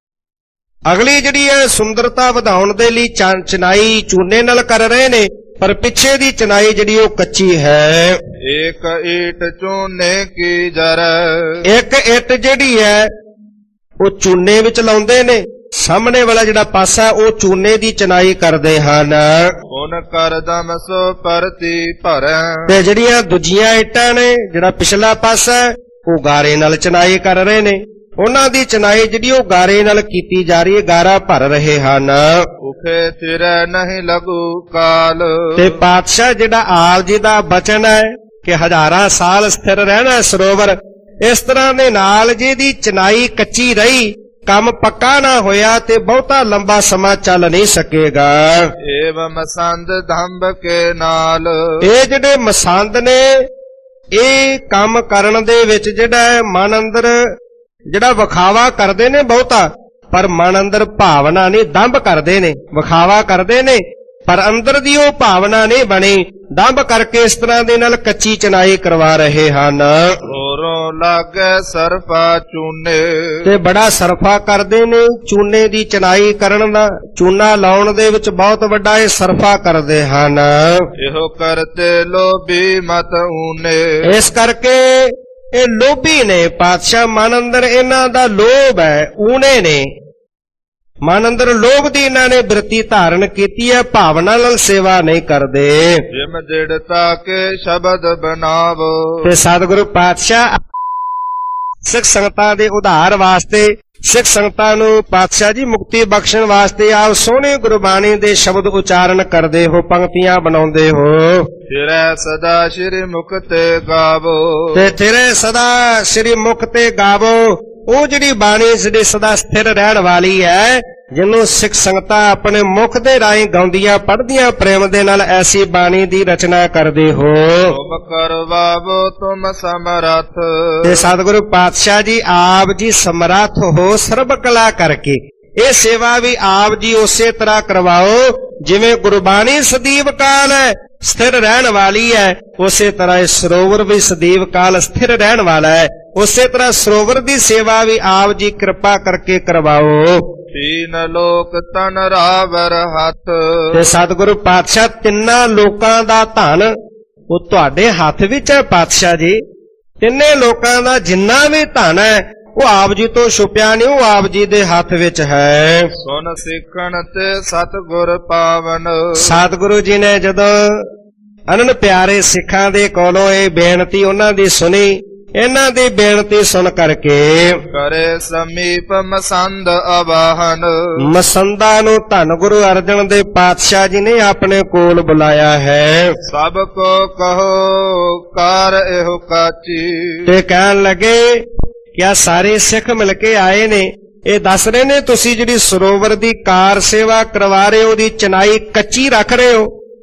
ਅਗਲੀ ਜਿਹੜੀ ਹੈ ਸੁੰਦਰਤਾ ਵਧਾਉਣ ਦੇ ਲਈ ਚਨਾਈ ਚੂਨੇ ਨਾਲ ਕਰ ਰਹੇ ਨੇ, ਪਰ ਪਿੱਛੇ ਦੀ ਚਨਾਈ ਜਿਹੜੀ ਉਹ ਕੱਚੀ ਹੈ। ਇੱਕ ਇੱਟ ਚੂਨੇ ਕੀ ਜਰ, ਇੱਕ ਇੱਟ ਜਿਹੜੀ ਹੈ ਉਹ ਚੂਨੇ ਵਿੱਚ ਲਾਉਂਦੇ ਨੇ, ਸਾਹਮਣੇ ਵਾਲਾ ਜਿਹੜਾ ਪਾਸਾ ਉਹ ਚੂਨੇ ਦੀ ਚਨਾਈ ਕਰਦੇ ਹਨ। ਹੁਣ ਕਰਦਮ ਸੋ ਪਰਤੀ ਭਰੈ, ਤੇ ਜਿਹੜੀਆਂ ਦੂਜੀਆਂ ਇੱਟਾਂ ਨੇ, ਜਿਹੜਾ ਪਿਛਲਾ ਪਾਸਾ ਉਹ ਗਾਰੇ ਨਾਲ ਚਨਾਈ ਕਰ ਰਹੇ ਨੇ, ਉਹਨਾਂ ਦੀ ਚਨਾਈ ਜਿਹੜੀ ਉਹ ਗਾਰੇ ਨਾਲ ਕੀਤੀ ਜਾ ਰਹੀ ਹੈ, ਗਾਰਾ ਭਰ ਰਹੇ ਹਨ। ਉਖੇ ਤਿਰੈ ਨਹੀਂ ਲਗੂ ਕਾਲ, ਤੇ ਪਾਤਸ਼ਾਹ ਜਿਹੜਾ ਆਪ ਜੀ ਦਾ ਬਚਨ ਹੈ ਕਿ ਹਜ਼ਾਰਾਂ ਸਾਲ ਸਥਿਰ ਰਹਿਣਾ ਸਰੋਵਰ, ਇਸ ਤਰ੍ਹਾਂ ਦੇ ਨਾਲ ਜਿਹਦੀ ਚਨਾਈ ਕੱਚੀ ਰਹੀ, ਕੰਮ ਪੱਕਾ ਨਾ ਹੋਇਆ ਤੇ ਬਹੁਤਾ ਲੰਬਾ ਸਮਾਂ ਚੱਲ ਨਹੀਂ ਸਕੇਗਾ। ਏਵ ਮਸੰਦ ਧੰਬ ਕੇ ਨਾਲ, ਇਹ ਜਿਹੜੇ ਮਸੰਦ ਨੇ ਇਹ ਕੰਮ ਕਰਨ ਦੇ ਵਿੱਚ ਜਿਹੜਾ ਮਨ ਅੰਦਰ ਜਿਹੜਾ ਵਿਖਾਵਾ ਕਰਦੇ ਨੇ ਬਹੁਤਾ, ਪਰ ਮਨ ਅੰਦਰ ਭਾਵਨਾ ਨਹੀਂ, ਦੰਭ ਕਰਦੇ ਨੇ, ਵਿਖਾਵਾ ਕਰਦੇ ਨੇ, ਪਰ ਅੰਦਰ ਦੀ ਉਹ ਭਾਵਨਾ ਨਹੀਂ ਬਣੀ, ਦੰਭ ਕਰਕੇ ਇਸ ਤਰ੍ਹਾਂ ਦੇ ਨਾਲ ਕੱਚੀ ਚਨਾਈ ਕਰਵਾ ਰਹੇ ਹਨ। ਹੋਰੋਂ ਲਾਗੇ ਸਰਫਾ ਚੂਨੇ, ਤੇ ਬੜਾ ਸਰਫਾ ਕਰਦੇ ਨੇ ਚੂਨੇ ਦੀ ਚਨਾਈ ਕਰਨ ਦਾ, ਚੂਨਾ ਲਾਉਣ ਦੇ ਵਿੱਚ ਬਹੁਤ ਵੱਡਾ ਇਹ ਸਰਫਾ ਕਰਦੇ ਹਨ। ਇਹੋ ਕਰਤੇ ਲੋਭੀ ਮਤ ਊਨੇ, ਇਸ ਕਰਕੇ ਇਹ ਲੋਭੀ ਨੇ ਪਾਤਸ਼ਾਹ, ਮਨ ਅੰਦਰ ਇਹਨਾਂ ਦਾ ਲੋਭ ਹੈ, ਊਣੇ ਨੇ, ਮਨ ਅੰਦਰ ਲੋਭ ਦੀ ਇਹਨਾਂ ਨੇ ਬਿਰਤੀ ਧਾਰਨ ਕੀਤੀ ਹੈ, ਭਾਵਨਾ ਨਾਲ ਸੇਵਾ ਨਹੀਂ ਕਰਦੇ। ਜਿਮ ਦਿੜਤਾ ਕੇ ਸ਼ਬਦ ਬਣਾਵੋ, ਤੇ ਸਤਿਗੁਰੂ ਪਾਤਸ਼ਾਹ ਸਿੱਖ ਸੰਗਤਾਂ ਦੇ ਉਧਾਰ ਵਾਸਤੇ, ਸਿੱਖ ਸੰਗਤਾਂ ਨੂੰ ਪਾਤਸ਼ਾਹ ਜੀ ਮੁਕਤੀ ਬਖਸ਼ਣ ਵਾਸਤੇ ਆਪ ਸੋਹਣੇ ਗੁਰਬਾਣੀ ਦੇ ਸ਼ਬਦ ਉਚਾਰਨ ਕਰਦੇ ਹੋ, ਪੰਕਤੀਆਂ ਬਣਾਉਂਦੇ ਹੋ। ਤੇਰੇ ਸਦਾ ਸ਼੍ਰੀ ਮੁਖ ਤੇ ਗਾਵੋ, ਤੇ ਤੇਰੇ ਸਦਾ ਸ਼੍ਰੀ ਮੁਖ ਤੇ ਗਾਵੋ, ਉਹ ਜਿਹੜੀ ਬਾਣੀ ਜਿਹੜੀ ਸਦਾ ਸਥਿਰ ਰਹਿਣ ਵਾਲੀ ਹੈ, ਜਿਹਨੂੰ ਸਿੱਖ ਸੰਗਤਾਂ ਆਪਣੇ ਮੁਖ ਦੇ ਰਾਹੀਂ ਗਾਉਂਦੀਆਂ ਪੜ੍ਹਦੀਆਂ ਪ੍ਰੇਮ ਦੇ ਨਾਲ ਐਸੀ ਬਾਣੀ ਦੀ ਰਚਨਾ ਕਰਦੇ ਹੋ। ਤੁਮ ਕਰਵਾਵੋ ਤੁਮ ਸਮਰੱਥ, ਤੇ ਸਤਿਗੁਰੂ ਪਾਤਸ਼ਾਹ ਜੀ ਆਪ ਜੀ ਸਮਰੱਥ ਹੋ ਸਰਬ ਕਲਾ ਕਰਕੇ, ਇਹ ਸੇਵਾ ਵੀ ਆਪ ਜੀ ਉਸੇ ਤਰ੍ਹਾਂ ਕਰਵਾਓ ਜਿਵੇਂ ਗੁਰਬਾਣੀ ਸਦੀਵ ਕਾਲ ਹੈ ਸਥਿਰ ਰਹਿਣ ਵਾਲੀ ਹੈ, ਉਸੇ ਤਰ੍ਹਾਂ ਇਹ ਸਰੋਵਰ ਵੀ ਸਦੀਵ ਕਾਲ ਸਥਿਰ ਰਹਿਣ ਵਾਲਾ ਹੈ, ਉਸੇ ਤਰ੍ਹਾਂ ਸਰੋਵਰ ਦੀ ਸੇਵਾ ਵੀ ਆਪ ਜੀ ਕਿਰਪਾ ਕਰਕੇ ਕਰਵਾਓ। ਤੀਨ ਲੋਕ ਤਨ ਰਾਵਰ ਹੱਥ, ਤੇ ਸਤਿਗੁਰੂ ਪਾਤਸ਼ਾਹ ਤਿੰਨਾਂ ਲੋਕਾਂ ਦਾ ਧਨ ਉਹ ਤੁਹਾਡੇ ਹੱਥ ਵਿੱਚ ਹੈ ਪਾਤਸ਼ਾਹ ਜੀ, ਤਿੰਨੇ ਲੋਕਾਂ ਦਾ ਜਿੰਨਾ ਵੀ ਧਨ ਹੈ ਉਹ ਆਪ ਜੀ ਤੋਂ ਛੁਪਿਆ ਨਹੀਂ, ਉਹ ਆਪ ਜੀ ਦੇ ਹੱਥ ਵਿੱਚ ਹੈ। ਸੁਨ ਸਿੱਖਣ ਤੇ ਸਤਿਗੁਰ ਪਾਵਨ, ਸਤਿਗੁਰੂ ਜੀ ਨੇ ਜਦੋਂ ਅਨੰਦ ਪਿਆਰੇ ਸਿੱਖਾਂ ਦੇ ਕੋਲੋਂ ਇਹ ਬੇਨਤੀ ਉਹਨਾਂ ਦੀ ਸੁਣੀ, ਇਹਨਾਂ ਦੀ ਬੇਨਤੀ ਸੁਣ ਕਰਕੇ ਕਰੇ ਸਮੀਪ ਮਸੰਦ ਅਵਾਹਨ, ਮਸੰਦਾਂ ਨੂੰ ਧੰਨ ਗੁਰੂ ਅਰਜਨ ਦੇਵ ਪਾਤਸ਼ਾਹ ਜੀ ਨੇ ਆਪਣੇ ਕੋਲ ਬੁਲਾਇਆ ਹੈ। ਸਭ ਕੋ ਕਹੋ ਕਾਰ ਇਹੋ ਕਾਚੀ, ਤੇ ਕਹਿਣ ਲੱਗੇ ਕਿ ਆ ਸਾਰੇ ਸਿੱਖ ਮਿਲ ਕੇ ਆਏ ਨੇ, ਇਹ ਦੱਸ ਰਹੇ ਨੇ ਤੁਸੀਂ ਜਿਹੜੀ ਸਰੋਵਰ ਦੀ ਕਾਰ ਸੇਵਾ ਕਰਵਾ ਰਹੇ ਹੋ, ਉਹਦੀ ਚਨਾਈ ਕੱਚੀ ਰੱਖ ਰਹੇ ਹੋ,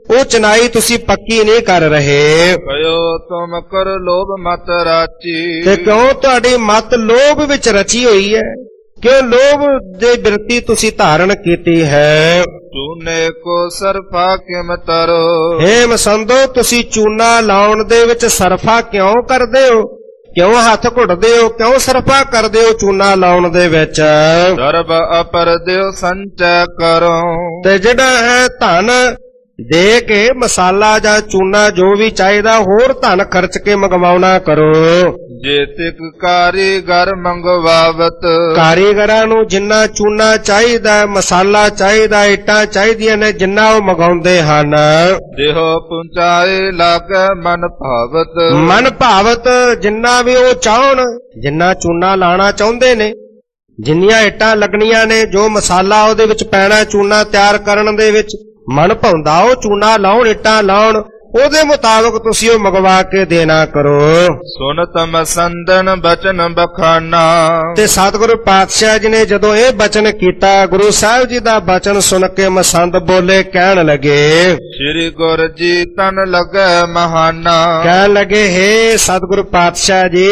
ਉਹ ਚਨਾਈ ਤੁਸੀਂ ਪੱਕੀ ਨਹੀਂ ਕਰ ਰਹੇ। ਕਯੋ ਤੁਮ ਕਰ ਲੋਭ ਮਤ ਰਾਚੀ। ਤੇ ਕਿਉਂ ਤੁਹਾਡੀ ਮਤ ਲੋਭ ਵਿੱਚ ਰਚੀ ਹੋਈ ਹੈ? ਕਿਉਂ ਲੋਭ ਦੇ ਬਿਰਤੀ ਤੁਸੀਂ ਧਾਰਨ ਕੀਤੀ ਹੈ? ਚੂਨੇ ਕੋ ਸਰਫਾ ਕਿਮ ਤਰੋ। ਹੇ ਮਸੰਦੋ, ਤੁਸੀਂ ਚੂਨਾ ਲਾਉਣ ਦੇ ਵਿੱਚ ਸਰਫਾ ਕਿਉਂ ਕਰਦੇ ਹੋ? ਕਿਉਂ ਹੱਥ ਘੁੱਟਦੇ ਹੋ? ਕਿਉਂ ਸਰਫਾ ਕਰਦੇ ਹੋ ਚੂਨਾ ਲਾਉਣ ਦੇ ਵਿੱਚ? ਸਰਬ ਅਪਰ ਦਿਓ ਸੰਚੈ ਕਰੋ। ਤੇ ਜਿਹੜਾ ਹੈ ਧਨ ਦੇ ਕੇ ਮਸਾਲਾ ਜਾਂ ਚੂਨਾ ਜੋ ਵੀ ਚਾਹੀਦਾ ਹੋਰ ਧਨ ਖਰਚ ਕੇ ਮੰਗਵਾਉਣਾ ਕਰੋ। ਜੇ ਤਿਕ ਕਾਰੀਗਰ ਮੰਗਵਾਵਤ। ਕਾਰੀਗਰਾਂ ਨੂੰ ਜਿੰਨਾ ਚੂਨਾ ਚਾਹੀਦਾ, ਮਸਾਲਾ ਚਾਹੀਦਾ, ਇੱਟਾਂ ਚਾਹੀਦੀਆਂ ਨੇ, ਜਿੰਨਾ ਉਹ ਮੰਗਾਉਂਦੇ ਹਨ। ਦੇਹੋ ਪਹੁੰਚਾਏ ਲਾਗੈ ਮਨ ਭਾਵਤ। ਮਨ ਭਾਵਤ ਜਿੰਨਾ ਵੀ ਉਹ ਚਾਹਣ, ਜਿੰਨਾ ਚੂਨਾ ਲਾਣਾ ਚਾਹੁੰਦੇ ਨੇ, ਜਿੰਨੀਆਂ ਇੱਟਾਂ ਲੱਗਣੀਆਂ ਨੇ, ਜੋ ਮਸਾਲਾ ਉਹਦੇ ਵਿੱਚ ਪੈਣਾ ਚੂਨਾ ਤਿਆਰ ਕਰਨ ਦੇ ਵਿੱਚ, ਮਨ ਭਾਉਂਦਾ ਉਹ ਚੂਨਾ ਲਾਉਣ, ਇੱਟਾਂ ਲਾਉਣ, ਉਹਦੇ ਮੁਤਾਬਕ ਤੁਸੀਂ ਉਹ ਮੰਗਵਾ ਕੇ ਦੇਣਾ ਕਰੋ। ਸੁਨ ਤਮ ਸੰਦਨ ਬਚਨ ਬਖਾਨਾ। ਤੇ ਸਤਿਗੁਰੂ ਪਾਤਸ਼ਾਹ ਜੀ ਨੇ ਜਦੋਂ ਇਹ ਬਚਨ ਕੀਤਾ, ਗੁਰੂ ਸਾਹਿਬ ਜੀ ਦਾ ਬਚਨ ਸੁਣ ਕੇ ਮਸੰਦ ਬੋਲੇ, ਕਹਿਣ ਲੱਗੇ, ਸ੍ਰੀ ਗੁਰ ਜੀ ਤਨ ਲਗੈ ਮਹਾਨਾ। ਕਹਿਣ ਲੱਗੇ, ਹੇ ਸਤਿਗੁਰੂ ਪਾਤਸ਼ਾਹ ਜੀ,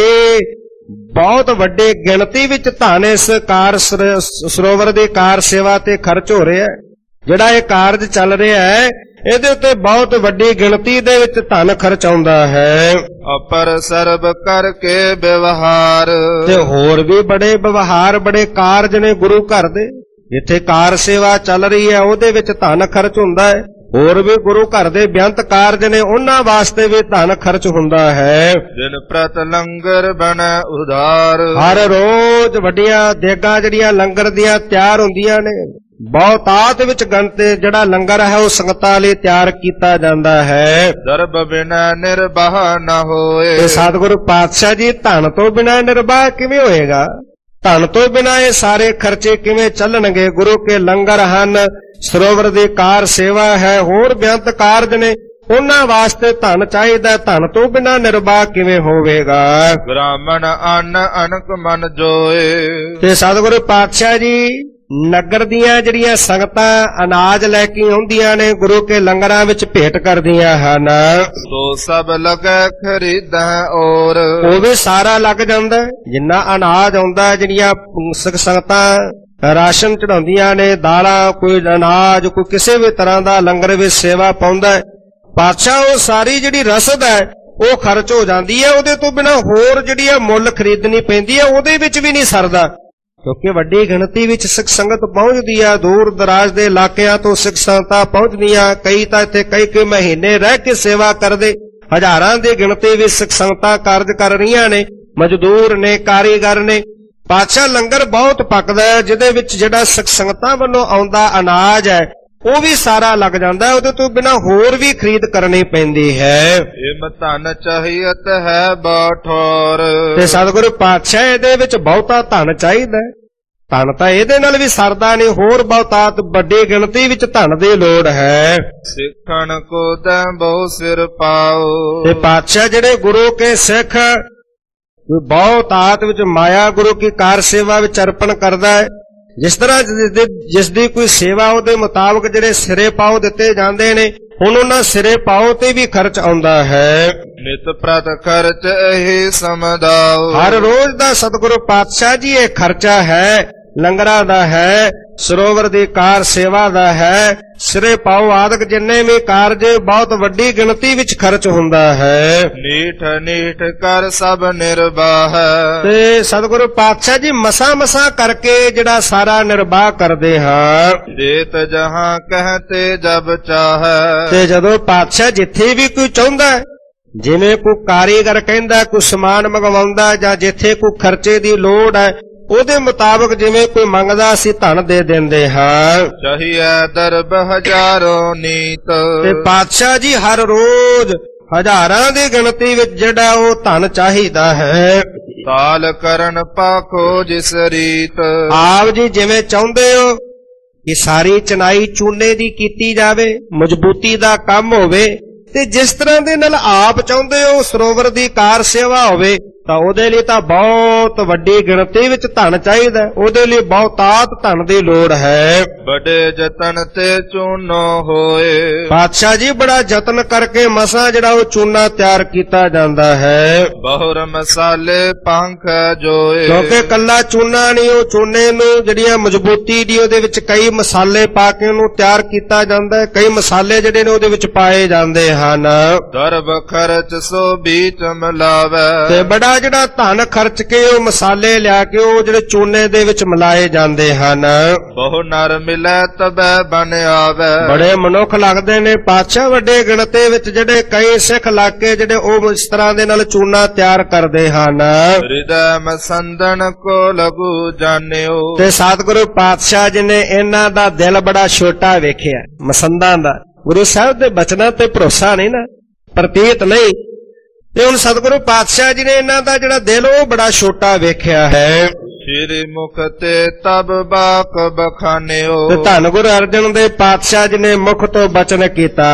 ਬਹੁਤ ਵੱਡੇ ਗਿਣਤੀ ਵਿੱਚ ਧਨ ਇਸ ਕਾਰ ਸਰੋਵਰ ਦੀ ਕਾਰ ਸੇਵਾ ਤੇ ਖਰਚ ਹੋ ਰਿਹਾ ਹੈ। ਜਿਹੜਾ ਇਹ ਕਾਰਜ ਚੱਲ ਰਿਹਾ ਹੈ, ਇਹਦੇ ਉੱਤੇ ਬਹੁਤ ਵੱਡੀ ਗਿਣਤੀ ਦੇ ਵਿੱਚ ਧਨ ਖਰਚ ਆਉਂਦਾ ਹੈ। ਅਪਰ ਸਰਬ ਕਰਕੇ ਵਿਵਹਾਰ। ਤੇ ਹੋਰ ਵੀ ਬੜੇ ਵਿਵਹਾਰ, ਬੜੇ ਕਾਰਜ ਨੇ ਗੁਰੂ ਘਰ ਦੇ। ਜਿੱਥੇ ਕਾਰ ਸੇਵਾ ਚੱਲ ਰਹੀ ਹੈ ਉਹਦੇ ਵਿੱਚ ਧਨ ਖਰਚ ਹੁੰਦਾ ਹੈ। ਹੋਰ ਵੀ ਗੁਰੂ ਘਰ ਦੇ ਬੇਅੰਤ ਕਾਰਜ ਨੇ, ਉਹਨਾਂ ਵਾਸਤੇ ਵੀ ਧਨ ਖਰਚ ਹੁੰਦਾ ਹੈ। ਦਿਨ ਪ੍ਰਤ ਲੰਗਰ ਬਣੈ ਉਧਾਰ। ਹਰ ਰੋਜ਼ ਵੱਡੀਆਂ ਦੇਗਾਂ ਜਿਹੜੀਆਂ ਲੰਗਰ ਦੀਆਂ ਤਿਆਰ ਹੁੰਦੀਆਂ ਨੇ, ਬਹੁਤਾਤ ਵਿੱਚ ਗਣਤੇ ਜਿਹੜਾ ਲੰਗਰ ਹੈ ਉਹ ਸੰਗਤਾਂ ਲਈ ਤਿਆਰ ਕੀਤਾ ਜਾਂਦਾ ਹੈ। ਦਰਬ ਬਿਨਾ ਨਿਰਬਾਹ ਨਾ ਹੋਏ। ਤੇ ਸਤਿਗੁਰੂ ਪਾਤਸ਼ਾਹ ਜੀ, ਧਨ ਤੋਂ ਬਿਨਾ ਨਿਰਬਾਹ ਕਿਵੇਂ ਹੋਏਗਾ? ਧਨ ਤੋਂ ਬਿਨਾ ਇਹ ਸਾਰੇ ਖਰਚੇ ਕਿਵੇਂ ਚੱਲਣਗੇ? ਗੁਰੂ ਕੇ ਲੰਗਰ ਹਨ, ਸਰੋਵਰ ਦੀ ਕਾਰ ਸੇਵਾ ਹੈ, ਹੋਰ ਬੇਅੰਤ ਕਾਰਜ ਨੇ, ਉਹਨਾਂ ਵਾਸਤੇ ਧਨ ਚਾਹੀਦਾ। ਧਨ ਤੋਂ ਬਿਨਾ ਨਿਰਬਾਹ ਕਿਵੇਂ ਹੋਵੇਗਾ? ਬ੍ਰਾਹਮਣ ਅੰਨ ਅਨਕ ਮਨ ਜੋਏ। ਤੇ ਸਤਿਗੁਰੂ ਪਾਤਸ਼ਾਹ ਜੀ, ਨਗਰ ਦੀਆਂ ਜਿਹੜੀਆਂ ਸੰਗਤਾਂ ਅਨਾਜ ਲੈ ਕੇ ਆਉਂਦੀਆਂ ਨੇ, ਗੁਰੂ ਕੇ ਲੰਗਰਾਂ ਵਿੱਚ ਭੇਟ ਕਰਦੀਆਂ ਹਨ, ਸੋ ਸਭ ਲਗੈ ਖਰੀਦੈ ਔਰ। ਉਹ ਵੀ ਸਾਰਾ ਲੱਗ ਜਾਂਦਾ। ਜਿੰਨਾ ਅਨਾਜ ਆਉਂਦਾ, ਜਿਹੜੀਆਂ ਸਿੱਖ ਸੰਗਤਾਂ ਰਾਸ਼ਨ ਚੜਾਉਂਦੀਆਂ ਨੇ, ਦਾਲਾਂ, ਕੋਈ ਅਨਾਜ, ਕੋਈ ਕਿਸੇ ਵੀ ਤਰ੍ਹਾਂ ਦਾ ਲੰਗਰ ਵਿੱਚ ਸੇਵਾ ਪਾਉਂਦਾ ਹੈ, ਪਾਤਸ਼ਾਹ ਉਹ ਸਾਰੀ ਜਿਹੜੀ ਰਸਦ ਹੈ ਉਹ ਖਰਚ ਹੋ ਜਾਂਦੀ ਹੈ। ਉਹਦੇ ਤੋਂ ਬਿਨਾਂ ਹੋਰ ਜਿਹੜੀ ਹੈ ਮੁੱਲ ਖਰੀਦਣੀ ਪੈਂਦੀ ਹੈ, ਉਹਦੇ ਵਿੱਚ ਵੀ ਨਹੀਂ ਸਰਦਾ। ਕਿਉਂਕਿ ਵੱਡੀ ਗਿਣਤੀ ਵਿੱਚ ਸਿੱਖ ਸੰਗਤ ਪਹੁੰਚਦੀ ਆ, ਦੂਰ ਦਰਾਜ ਦੇ ਇਲਾਕਿਆਂ ਤੋਂ ਸਿੱਖ ਸੰਗਤਾਂ ਪਹੁੰਚਦੀਆਂ। ਕਈ ਤਾਂ ਇੱਥੇ ਕਈ ਮਹੀਨੇ ਰਹਿ ਕੇ ਸੇਵਾ ਕਰਦੇ। ਹਜ਼ਾਰਾਂ ਦੀ ਗਿਣਤੀ ਵਿੱਚ ਸਿੱਖ ਸੰਗਤਾਂ ਕਾਰਜ ਕਰ ਰਹੀਆਂ ਨੇ, ਮਜ਼ਦੂਰ ਨੇ, ਕਾਰੀਗਰ ਨੇ। ਪਾਤਸ਼ਾਹ ਲੰਗਰ ਬਹੁਤ ਪੱਕਦਾ ਹੈ, ਜਿਹਦੇ ਵਿੱਚ ਜਿਹੜਾ ਸਿੱਖ ਸੰਗਤਾਂ ਵੱਲੋਂ ਆਉਂਦਾ ਅਨਾਜ ਹੈ ਉਹ ਵੀ ਸਾਰਾ ਲੱਗ ਜਾਂਦਾ। ਉਹਦੇ ਤੋਂ ਬਿਨਾਂ ਹੋਰ ਵੀ ਖਰੀਦ ਕਰਨੀ ਪੈਂਦੀ ਹੈ। ਇਮ ਧਨ ਚਾਹੀਤ ਹੈ ਬਾਠੌਰ। ਤੇ ਸਤਿਗੁਰੂ ਪਾਤਸ਼ਾਹ, ਇਹਦੇ ਵਿੱਚ ਬਹੁਤਾ ਧਨ ਚਾਹੀਦਾ। ਧਨ ਤਾਂ ਇਹਦੇ ਨਾਲ ਵੀ ਸਰਦਾ ਨਹੀਂ, ਹੋਰ ਬਹੁਤਾਤ ਵੱਡੀ ਗਿਣਤੀ ਵਿੱਚ ਧਨ ਦੀ ਲੋੜ ਹੈ। ਸਿੱਖਣ ਕੋ ਦੈ ਬਹੁ ਸਿਰ ਪਾਓ। ਤੇ ਪਾਤਸ਼ਾਹ, ਜਿਹੜੇ ਗੁਰੂ ਕੇ ਸਿੱਖ ਬਹੁਤਾਤ ਵਿੱਚ ਮਾਇਆ ਗੁਰੂ ਕੀ ਕਾਰ ਸੇਵਾ ਵਿੱਚ ਅਰਪਣ ਕਰਦਾ ਹੈ, ਜਿਸ ਤਰ੍ਹਾਂ ਜਿਸ ਦੀ ਕੋਈ ਸੇਵਾ ਉਹਦੇ ਮੁਤਾਬਕ ਜਿਹੜੇ ਸਿਰੇ ਪਾਉ ਦਿੱਤੇ ਜਾਂਦੇ ਨੇ, ਹੁਣ ਉਹਨਾਂ ਸਿਰੇ ਪਾਉ ਤੇ ਵੀ ਖਰਚ ਆਉਂਦਾ ਹੈ। ਨਿਤ ਪ੍ਰਤ ਖਰਚ ਇਹੀ ਸਮਝਾਓ। ਹਰ ਰੋਜ਼ ਦਾ ਸਤਿਗੁਰੂ ਪਾਤਸ਼ਾਹ ਜੀ ਇਹ ਖਰਚਾ ਹੈ, ਲੰਗਰਾਂ ਦਾ ਹੈ, ਸਰੋਵਰ ਦੀ ਕਾਰ ਸੇਵਾ ਦਾ ਹੈ, ਸਿਰੇ ਪਾਉ ਆਦਿਕ ਜਿੰਨੇ ਵੀ ਕਾਰਜ ਬਹੁਤ ਵੱਡੀ ਗਿਣਤੀ ਵਿੱਚ ਖਰਚ ਹੁੰਦਾ ਹੈ। ਨੀਠ ਨੀਠ ਕਰ ਸਭ ਨਿਰਬਾਹ। ਤੇ ਸਤਿਗੁਰੂ ਪਾਤਸ਼ਾਹ ਜੀ ਮਸਾਂ ਕਰਕੇ ਜਿਹੜਾ ਸਾਰਾ ਨਿਰਬਾਹ ਕਰਦੇ ਹਾਂ। ਦੇਤ ਜਹਾਂ ਕਹਤੇ ਜਬ ਚਾਹੈ। ਤੇ ਜਦੋਂ ਪਾਤਸ਼ਾਹ ਜਿੱਥੇ ਵੀ ਕੋਈ ਚਾਹੁੰਦਾ, ਜਿਵੇਂ ਕੋਈ ਕਾਰੀਗਰ ਕਹਿੰਦਾ, ਕੋਈ ਸਮਾਨ ਮੰਗਵਾਉਂਦਾ, ਜਾਂ ਜਿੱਥੇ ਕੋਈ ਖਰਚੇ ਦੀ ਲੋੜ ਹੈ, ਉਹਦੇ ਮੁਤਾਬਕ ਜਿਵੇਂ ਕੋਈ ਮੰਗਦਾ ਅਸੀਂ ਧਨ ਦੇ ਦਿੰਦੇ ਹਾਂ। ਚਾਹੀਏ ਦਰਬ ਹਜ਼ਾਰੋਂ ਨੀਤ। ਤੇ ਪਾਤਸ਼ਾਹ ਜੀ ਹਰ ਰੋਜ਼ ਹਜ਼ਾਰਾਂ ਦੀ ਗਿਣਤੀ ਵਿੱਚ ਜਿਹੜਾ ਉਹ ਧਨ ਚਾਹੀਦਾ ਹੈ। ਤਾਲ ਕਰਨ ਪਾਖੋ ਜਿਸ ਰੀਤ। ਆਪ ਜੀ ਜਿਵੇਂ ਚਾਹੁੰਦੇ ਹੋ ਕਿ ਸਾਰੀ ਚਨਾਈ ਚੂਨੇ ਦੀ ਕੀਤੀ ਜਾਵੇ, ਮਜ਼ਬੂਤੀ ਦਾ ਕੰਮ ਹੋਵੇ, ਤੇ ਜਿਸ ਤਰ੍ਹਾਂ ਦੇ ਨਾਲ ਆਪ ਚਾਹੁੰਦੇ ਹੋ ਸਰੋਵਰ ਦੀ ਕਾਰ ਸੇਵਾ ਹੋਵੇ, ਤਾਂ ਉਹਦੇ ਲਈ ਤਾਂ ਬਹੁਤ ਵੱਡੀ ਗਿਣਤੀ ਵਿੱਚ ਧਨ ਚਾਹੀਦਾ, ਉਹਦੇ ਲਈ ਬਹੁਤਾਤ ਧਨ ਦੀ ਲੋੜ ਹੈ। ਬੜੇ ਜਤਨ ਤੇ ਚੂਨੋ ਹੋਏ। ਪਾਤਸ਼ਾਹ ਜੀ ਬੜਾ ਯਤਨ ਕਰਕੇ ਮਸਾਂ ਜਿਹੜਾ ਉਹ ਚੂਨਾ ਤਿਆਰ ਕੀਤਾ ਜਾਂਦਾ ਹੈ। ਬਹੁਰ ਮਸਾਲੇ ਪੰਖ ਜੋਏ। ਕਿਉਂਕਿ ਕੱਲਾ ਚੂਨਾ ਨਹੀਂ, ਉਹ ਚੂਨੇ ਨੂੰ ਜਿਹੜੀਆਂ ਮਜ਼ਬੂਤੀ ਦੀ ਉਹਦੇ ਵਿੱਚ ਕਈ ਮਸਾਲੇ ਪਾ ਕੇ ਉਹਨੂੰ ਤਿਆਰ ਕੀਤਾ ਜਾਂਦਾ ਹੈ। ਕਈ ਮਸਾਲੇ ਜਿਹੜੇ ਨੇ ਉਹਦੇ ਵਿੱਚ ਪਾਏ ਜਾਂਦੇ ਹਨ। ਦਰਬ ਖਰਚ ਸੋ ਬੀਚ ਮਿਲਾਵੇ। ਤੇ ਬੜਾ ਜਿਹੜਾ ਧਨ ਖਰਚ ਕੇ ਉਹ ਮਸਾਲੇ ਲਿਆ ਕੇ ਉਹ ਜਿਹੜੇ ਚੂਨੇ ਦੇ ਵਿੱਚ ਮਿਲਾਏ ਜਾਂਦੇ ਹਨ। ਬਹੁ ਨਰ ਮਿਲੇ ਤਬੈ ਬਨ ਆਵੇ। ਬੜੇ ਮਨੁੱਖ ਲੱਗਦੇ ਨੇ ਪਾਤਸ਼ਾਹ ਵੱਡੇ ਗਿਣਤੀ ਵਿੱਚ, ਜਿਹੜੇ ਕਈ ਸਿੱਖ ਲੱਗ ਕੇ ਜਿਹੜੇ ਉਹ ਇਸ ਤਰ੍ਹਾਂ ਦੇ ਨਾਲ ਚੂਨਾ ਤਿਆਰ ਕਰਦੇ ਹਨ। ਹਿਰਦੈ ਮਸੰਦਨ ਕੋ ਲਗੂ ਜਾਣਿਓ। ਤੇ ਸਤਿਗੁਰੂ ਪਾਤਸ਼ਾਹ ਜੀ ਨੇ ਇਹਨਾਂ ਦਾ ਦਿਲ ਬੜਾ ਛੋਟਾ ਵੇਖਿਆ, ਮਸੰਦਾਂ ਦਾ। ਗੁਰੂ ਸਾਹਿਬ ਦੇ ਬਚਨਾਂ ਤੇ ਭਰੋਸਾ ਨਹੀਂ ਨਾ, ਪ੍ਰਤੀਤ ਨਹੀਂ। ਤੇ ਹੁਣ ਸਤਿਗੁਰੂ ਪਾਤਸ਼ਾਹ ਜੀ ਨੇ ਇਹਨਾਂ ਦਾ ਜਿਹੜਾ ਦਿਲ ਉਹ ਬੜਾ ਛੋਟਾ ਵੇਖਿਆ ਹੈ। ਸ਼੍ਰੀ ਮੁਖ ਤੇ ਤਬ ਬਾਕ ਬਖਾਨਿਓ। ਤੇ ਧੰਨ ਗੁਰੂ ਅਰਜਨ ਦੇ ਪਾਤਸ਼ਾਹ ਜੀ ਨੇ ਮੁਖ ਤੋਂ ਬਚਨ ਕੀਤਾ,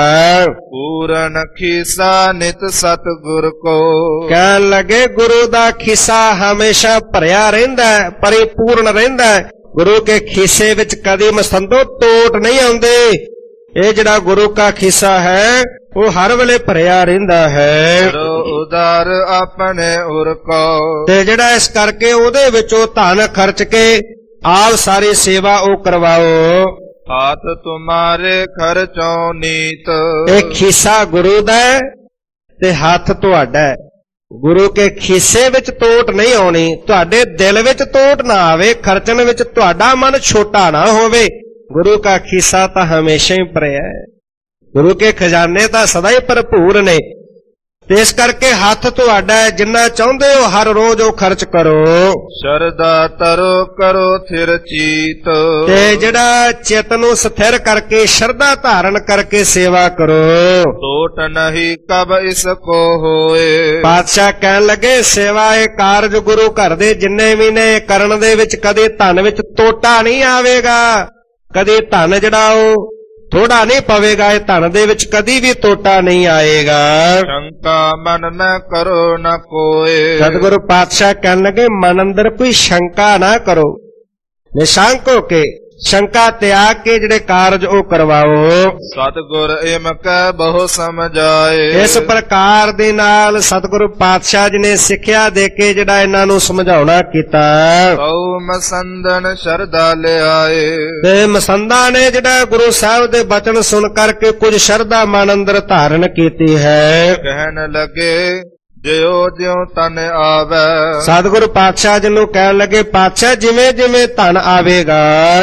ਪੂਰਨ ਖੀਸਾ ਨਿਤ ਸਤਿਗੁਰ ਕੋ। ਕਹਿਣ ਲੱਗੇ ਗੁਰੂ ਦਾ ਖੀਸਾ ਹਮੇਸ਼ਾ ਭਰਿਆ ਰਹਿੰਦਾ ਹੈ, ਪਰਿਪੂਰਨ ਰਹਿੰਦਾ ਹੈ। ਗੁਰੂ ਕੇ ਖੀਸੇ ਵਿੱਚ ਕਦੀ ਮਸੰਦੋ ਟੋਟ ਨਹੀਂ ਆਉਂਦੇ। ਇਹ ਜਿਹੜਾ ਗੁਰੂ ਕਾ ਖੀਸਾ ਹੈ ਉਹ ਹਰ ਵੇਲੇ ਭਰਿਆ ਰਹਿੰਦਾ ਹੈ। ਉਦਾਰ ਆਪਣੇ ਉਰ ਕੋ। ਤੇ ਜਿਹੜਾ ਇਸ ਕਰਕੇ ਉਹਦੇ ਵਿੱਚੋਂ ਧਨ ਖਰਚ ਕੇ ਆਪ ਸਾਰੀ ਸੇਵਾ ਉਹ ਕਰਵਾਓ। ਹਾਥ ਤੁਮਾਰੇ ਖਰਚੋਂ ਨੀਤ। ਇਹ ਖੀਸਾ ਗੁਰੂ ਦਾ ਹੈ ਤੇ ਹੱਥ ਤੁਹਾਡਾ ਹੈ। ਗੁਰੂ ਕੇ ਖੀਸੇ ਵਿੱਚ ਤੋਟ ਨਹੀਂ ਆਉਣੀ, ਤੁਹਾਡੇ ਦਿਲ ਵਿੱਚ ਤੋਟ ਨਾ ਆਵੇ, ਖਰਚਣ ਵਿੱਚ ਤੁਹਾਡਾ ਮਨ ਛੋਟਾ ਨਾ ਹੋਵੇ। ਗੁਰੂ ਕਾ ਖੀਸਾ ਤਾਂ ਹਮੇਸ਼ਾ ਹੀ ਭਰਿਆ ਹੈ। ਗੁਰੂ ਕੇ ਖਜ਼ਾਨੇ ਤਾਂ ਸਦਾ ਹੀ ਭਰਪੂਰ ਨੇ। ਤੇ ਇਸ ਕਰਕੇ ਹੱਥ ਤੁਹਾਡਾ ਹੈ, ਜਿੰਨਾ ਚਾਹੁੰਦੇ ਹੋ ਹਰ ਰੋਜ਼ ਉਹ ਖਰਚ ਕਰੋ। ਸ਼ਰਦਾ ਤਰੋ ਕਰੋ ਥਿਰ ਚੀਤ। ਤੇ ਜਿਹੜਾ ਚਿੱਤ ਨੂੰ ਸਥਿਰ ਕਰਕੇ ਸ਼ਰਧਾ ਧਾਰਨ ਕਰਕੇ ਸੇਵਾ ਕਰੋ। ਟੋਟ ਨਹੀਂ ਕਬ ਇਸ ਕੋ ਹੋਏ। ਪਾਤਸ਼ਾਹ ਕਹਿਣ ਲੱਗੇ ਸੇਵਾ ਇਹ ਕਾਰਜ ਗੁਰੂ ਘਰ ਦੇ ਜਿੰਨੇ ਵੀ ਨੇ ਕਰਨ ਦੇ ਵਿੱਚ ਕਦੇ ਧਨ ਵਿੱਚ ਟੋਟਾ ਨਹੀਂ ਆਵੇਗਾ, ਕਦੇ ਧਨ ਜਿਹੜਾ ਉਹ ਥੋੜਾ ਨਹੀਂ ਪਵੇਗਾ। ਇਹ ਧਨ ਦੇ ਵਿੱਚ ਕਦੀ ਵੀ ਟੋਟਾ ਨਹੀਂ ਆਏਗਾ। ਸ਼ੰਕਾ ਮਨ ਮੈਂ ਕਰੋ ਨ ਕੋਏ। ਸਤਿਗੁਰੂ ਪਾਤਸ਼ਾਹ ਕਹਿਣ ਲੱਗੇ ਮਨ ਅੰਦਰ ਕੋਈ ਸ਼ੰਕਾ ਨਾ ਕਰੋ, ਨਿਸ਼ੰਕ ਹੋ ਕੇ ਸ਼ੰਕਾ ਤਿਆਗ ਕੇ ਜਿਹੜੇ ਕਾਰਜ ਉਹ ਕਰਵਾਓ। ਸਤਿਗੁਰ ਇਮ ਕੈ ਬਹੁ ਸਮਝਾਏ। ਇਸ ਪ੍ਰਕਾਰ ਦੇ ਨਾਲ ਸਤਿਗੁਰੂ ਪਾਤਸ਼ਾਹ ਜੀ ਨੇ ਸਿੱਖਿਆ ਦੇ ਕੇ ਜਿਹੜਾ ਇਹਨਾਂ ਨੂੰ ਸਮਝਾਉਣਾ ਕੀਤਾ। ਕਉ ਮਸੰਦਨ ਸ਼ਰਧਾ ਲਿਆਏ। ਤੇ ਮਸੰਦਾਂ ਨੇ ਜਿਹੜਾ ਗੁਰੂ ਸਾਹਿਬ ਦੇ ਬਚਨ ਸੁਣ ਕਰਕੇ ਕੁਝ ਸ਼ਰਧਾ ਮਨ ਅੰਦਰ ਧਾਰਨ ਕੀਤੀ ਹੈ। ਕਹਿਣ ਲੱਗੇ ਜਿਉ ਜਿਉ ਤਨ ਆਵੇ। ਸਤਿਗੁਰੂ ਪਾਤਸ਼ਾਹ ਜੀ ਨੂੰ ਕਹਿਣ ਲੱਗੇ ਪਾਤਸ਼ਾਹ ਜਿਵੇਂ ਜਿਵੇਂ ਧਨ ਆਵੇਗਾ